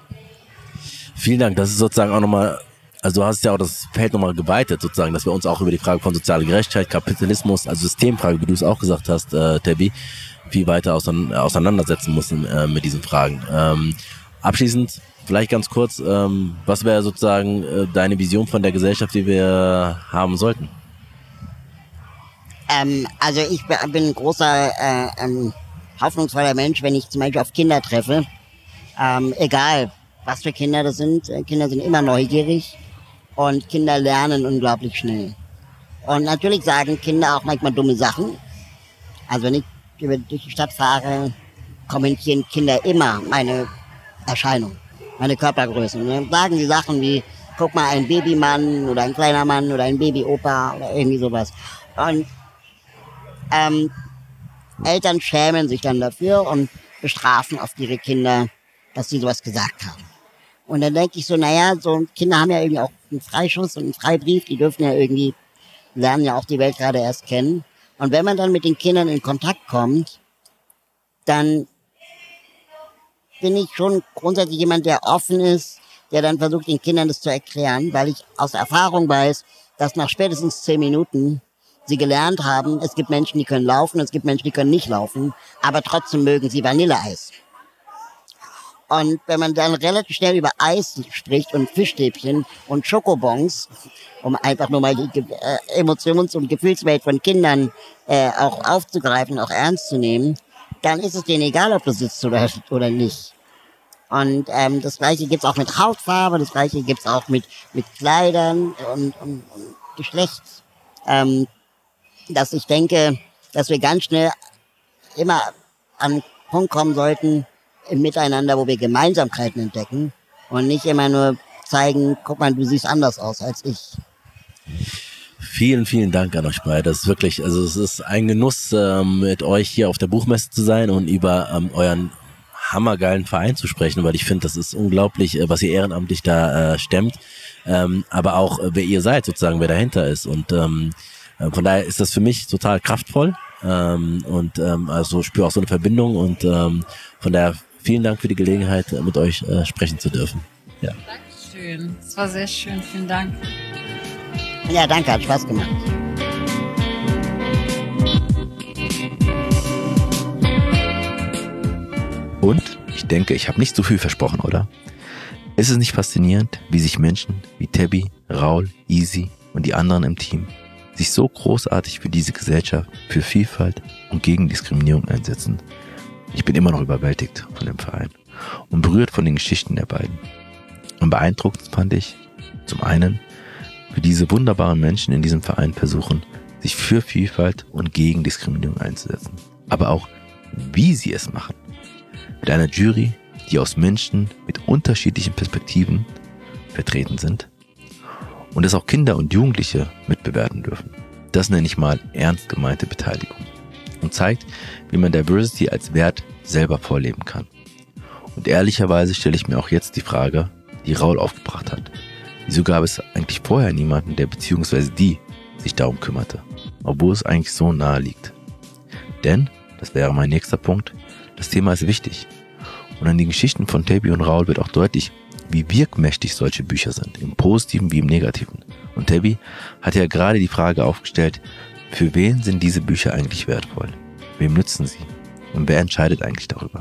Vielen Dank, das ist sozusagen auch nochmal, also du hast ja auch das Feld nochmal geweitet sozusagen, dass wir uns auch über die Frage von sozialer Gerechtigkeit, Kapitalismus, also Systemfrage, wie du es auch gesagt hast, Tabby, viel weiter auseinandersetzen müssen mit diesen Fragen. Abschließend, vielleicht ganz kurz, was wäre sozusagen deine Vision von der Gesellschaft, die wir haben sollten? Also ich bin ein großer hoffnungsvoller Mensch, wenn ich zum Beispiel auf Kinder treffe, egal was für Kinder das sind. Kinder sind immer neugierig und Kinder lernen unglaublich schnell. Und natürlich sagen Kinder auch manchmal dumme Sachen. Also wenn ich durch die Stadt fahre, kommentieren Kinder immer meine Erscheinung, meine Körpergröße. Und dann sagen sie Sachen wie, guck mal, ein Babymann oder ein kleiner Mann oder ein Babyopa oder irgendwie sowas. Und Eltern schämen sich dann dafür und bestrafen oft ihre Kinder, dass sie sowas gesagt haben. Und dann denke ich so, naja, so Kinder haben ja irgendwie auch einen Freischuss und einen Freibrief, die dürfen ja irgendwie, lernen ja auch die Welt gerade erst kennen. Und wenn man dann mit den Kindern in Kontakt kommt, dann bin ich schon grundsätzlich jemand, der offen ist, der dann versucht, den Kindern das zu erklären, weil ich aus Erfahrung weiß, dass nach spätestens 10 Minuten sie gelernt haben, es gibt Menschen, die können laufen, es gibt Menschen, die können nicht laufen, aber trotzdem mögen sie Vanilleeis. Und wenn man dann relativ schnell über Eis spricht und Fischstäbchen und Schokobons, um einfach nur mal die Emotions- und Gefühlswelt von Kindern auch aufzugreifen, auch ernst zu nehmen, dann ist es denen egal, ob du sitzt oder nicht. Und das Gleiche gibt's auch mit Hautfarbe, das Gleiche gibt's auch mit Kleidern und Geschlecht. Dass ich denke, dass wir ganz schnell immer an den Punkt kommen sollten, im Miteinander, wo wir Gemeinsamkeiten entdecken und nicht immer nur zeigen, guck mal, du siehst anders aus als ich. Vielen, vielen Dank an euch beide. Das ist wirklich, also es ist ein Genuss, mit euch hier auf der Buchmesse zu sein und über euren hammergeilen Verein zu sprechen, weil ich finde, das ist unglaublich, was ihr ehrenamtlich da stemmt, aber auch, wer ihr seid, sozusagen, wer dahinter ist. Und von daher ist das für mich total kraftvoll also spüre auch so eine Verbindung und von daher vielen Dank für die Gelegenheit, mit euch sprechen zu dürfen. Ja. Dankeschön, das war sehr schön, vielen Dank. Ja, danke, hat Spaß gemacht. Und ich denke, ich habe nicht so viel versprochen, oder? Ist es nicht faszinierend, wie sich Menschen wie Tabby, Raul, Easy und die anderen im Team sich so großartig für diese Gesellschaft, für Vielfalt und gegen Diskriminierung einsetzen? Ich bin immer noch überwältigt von dem Verein und berührt von den Geschichten der beiden. Und beeindruckend fand ich, zum einen, wie diese wunderbaren Menschen in diesem Verein versuchen, sich für Vielfalt und gegen Diskriminierung einzusetzen. Aber auch, wie sie es machen. Mit einer Jury, die aus Menschen mit unterschiedlichen Perspektiven vertreten sind und dass auch Kinder und Jugendliche mitbewerten dürfen. Das nenne ich mal ernst gemeinte Beteiligung und zeigt, wie man Diversity als Wert selber vorleben kann. Und ehrlicherweise stelle ich mir auch jetzt die Frage, die Raul aufgebracht hat. Wieso gab es eigentlich vorher niemanden, der bzw. die sich darum kümmerte, obwohl es eigentlich so nahe liegt? Denn, das wäre mein nächster Punkt, das Thema ist wichtig. Und an den Geschichten von Tabby und Raul wird auch deutlich, wie wirkmächtig solche Bücher sind, im Positiven wie im Negativen. Und Tabby hat ja gerade die Frage aufgestellt, für wen sind diese Bücher eigentlich wertvoll? Wem nützen sie? Und wer entscheidet eigentlich darüber?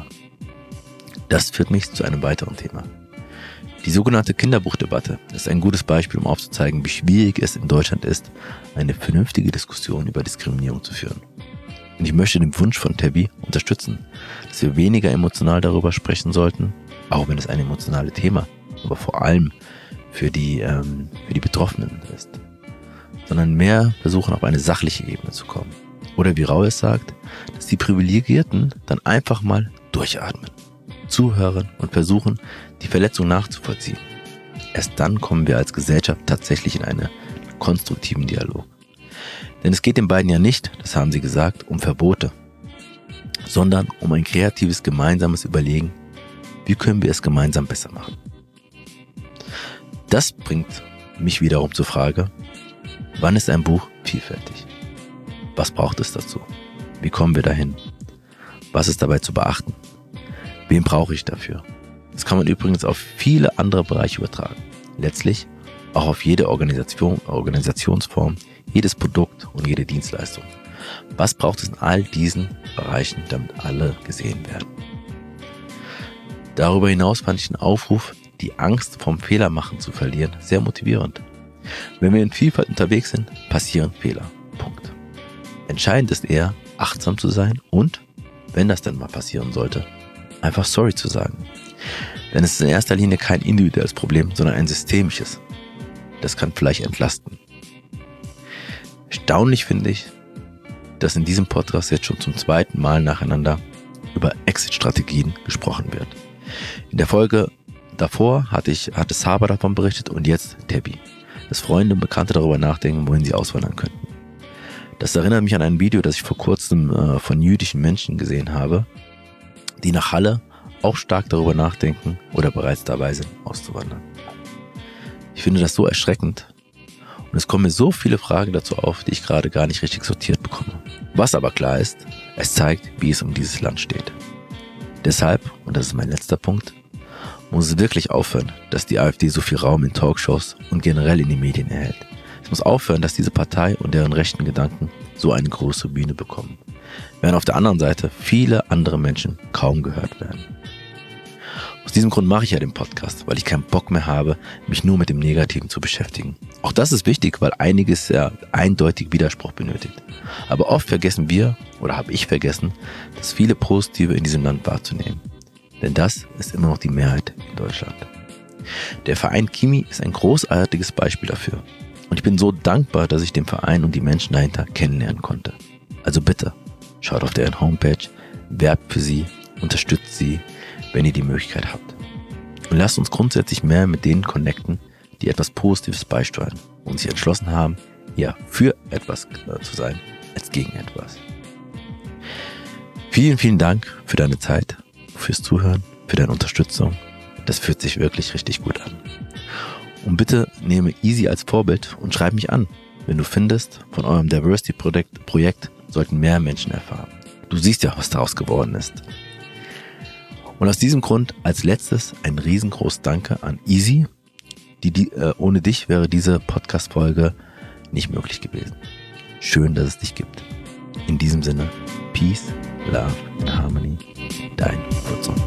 Das führt mich zu einem weiteren Thema. Die sogenannte Kinderbuchdebatte ist ein gutes Beispiel, um aufzuzeigen, wie schwierig es in Deutschland ist, eine vernünftige Diskussion über Diskriminierung zu führen. Und ich möchte den Wunsch von Tabby unterstützen, dass wir weniger emotional darüber sprechen sollten, auch wenn es ein emotionales Thema, aber vor allem für die Betroffenen ist, sondern mehr versuchen, auf eine sachliche Ebene zu kommen. Oder wie Raul es sagt, dass die Privilegierten dann einfach mal durchatmen, zuhören und versuchen, die Verletzung nachzuvollziehen. Erst dann kommen wir als Gesellschaft tatsächlich in einen konstruktiven Dialog. Denn es geht den beiden ja nicht, das haben sie gesagt, um Verbote, sondern um ein kreatives gemeinsames Überlegen, wie können wir es gemeinsam besser machen. Das bringt mich wiederum zur Frage, wann ist ein Buch vielfältig? Was braucht es dazu? Wie kommen wir dahin? Was ist dabei zu beachten? Wen brauche ich dafür? Das kann man übrigens auf viele andere Bereiche übertragen. Letztlich auch auf jede Organisationsform, jedes Produkt und jede Dienstleistung. Was braucht es in all diesen Bereichen, damit alle gesehen werden? Darüber hinaus fand ich den Aufruf, die Angst vom Fehlermachen zu verlieren, sehr motivierend. Wenn wir in Vielfalt unterwegs sind, passieren Fehler. Punkt. Entscheidend ist eher, achtsam zu sein und, wenn das denn mal passieren sollte, einfach sorry zu sagen. Denn es ist in erster Linie kein individuelles Problem, sondern ein systemisches. Das kann vielleicht entlasten. Erstaunlich finde ich, dass in diesem Podcast jetzt schon zum zweiten Mal nacheinander über Exit-Strategien gesprochen wird. In der Folge davor hatte Saba davon berichtet und jetzt Tabby, dass Freunde und Bekannte darüber nachdenken, wohin sie auswandern könnten. Das erinnert mich an ein Video, das ich vor kurzem von jüdischen Menschen gesehen habe, die nach Halle auch stark darüber nachdenken oder bereits dabei sind, auszuwandern. Ich finde das so erschreckend und es kommen mir so viele Fragen dazu auf, die ich gerade gar nicht richtig sortiert bekomme. Was aber klar ist, es zeigt, wie es um dieses Land steht. Deshalb, und das ist mein letzter Punkt, muss es wirklich aufhören, dass die AfD so viel Raum in Talkshows und generell in den Medien erhält. Es muss aufhören, dass diese Partei und deren rechten Gedanken so eine große Bühne bekommen, während auf der anderen Seite viele andere Menschen kaum gehört werden. Aus diesem Grund mache ich ja den Podcast, weil ich keinen Bock mehr habe, mich nur mit dem Negativen zu beschäftigen. Auch das ist wichtig, weil einiges ja eindeutig Widerspruch benötigt. Aber oft vergessen wir, oder habe ich vergessen, das viele Positive in diesem Land wahrzunehmen. Denn das ist immer noch die Mehrheit in Deutschland. Der Verein Kimi ist ein großartiges Beispiel dafür. Und ich bin so dankbar, dass ich den Verein und die Menschen dahinter kennenlernen konnte. Also bitte, schaut auf deren Homepage, werbt für sie, unterstützt sie, wenn ihr die Möglichkeit habt. Und lasst uns grundsätzlich mehr mit denen connecten, die etwas Positives beisteuern und sich entschlossen haben, ja, für etwas zu sein, als gegen etwas. Vielen, vielen Dank für deine Zeit, fürs Zuhören, für deine Unterstützung. Das fühlt sich wirklich richtig gut an. Und bitte nehme Easy als Vorbild und schreib mich an, wenn du findest, von eurem Diversity-Projekt sollten mehr Menschen erfahren. Du siehst ja, was daraus geworden ist. Und aus diesem Grund als letztes ein riesengroßes Danke an Easy. Ohne dich wäre diese Podcast-Folge nicht möglich gewesen. Schön, dass es dich gibt. In diesem Sinne, Peace, Love and Harmony, dein Furzon.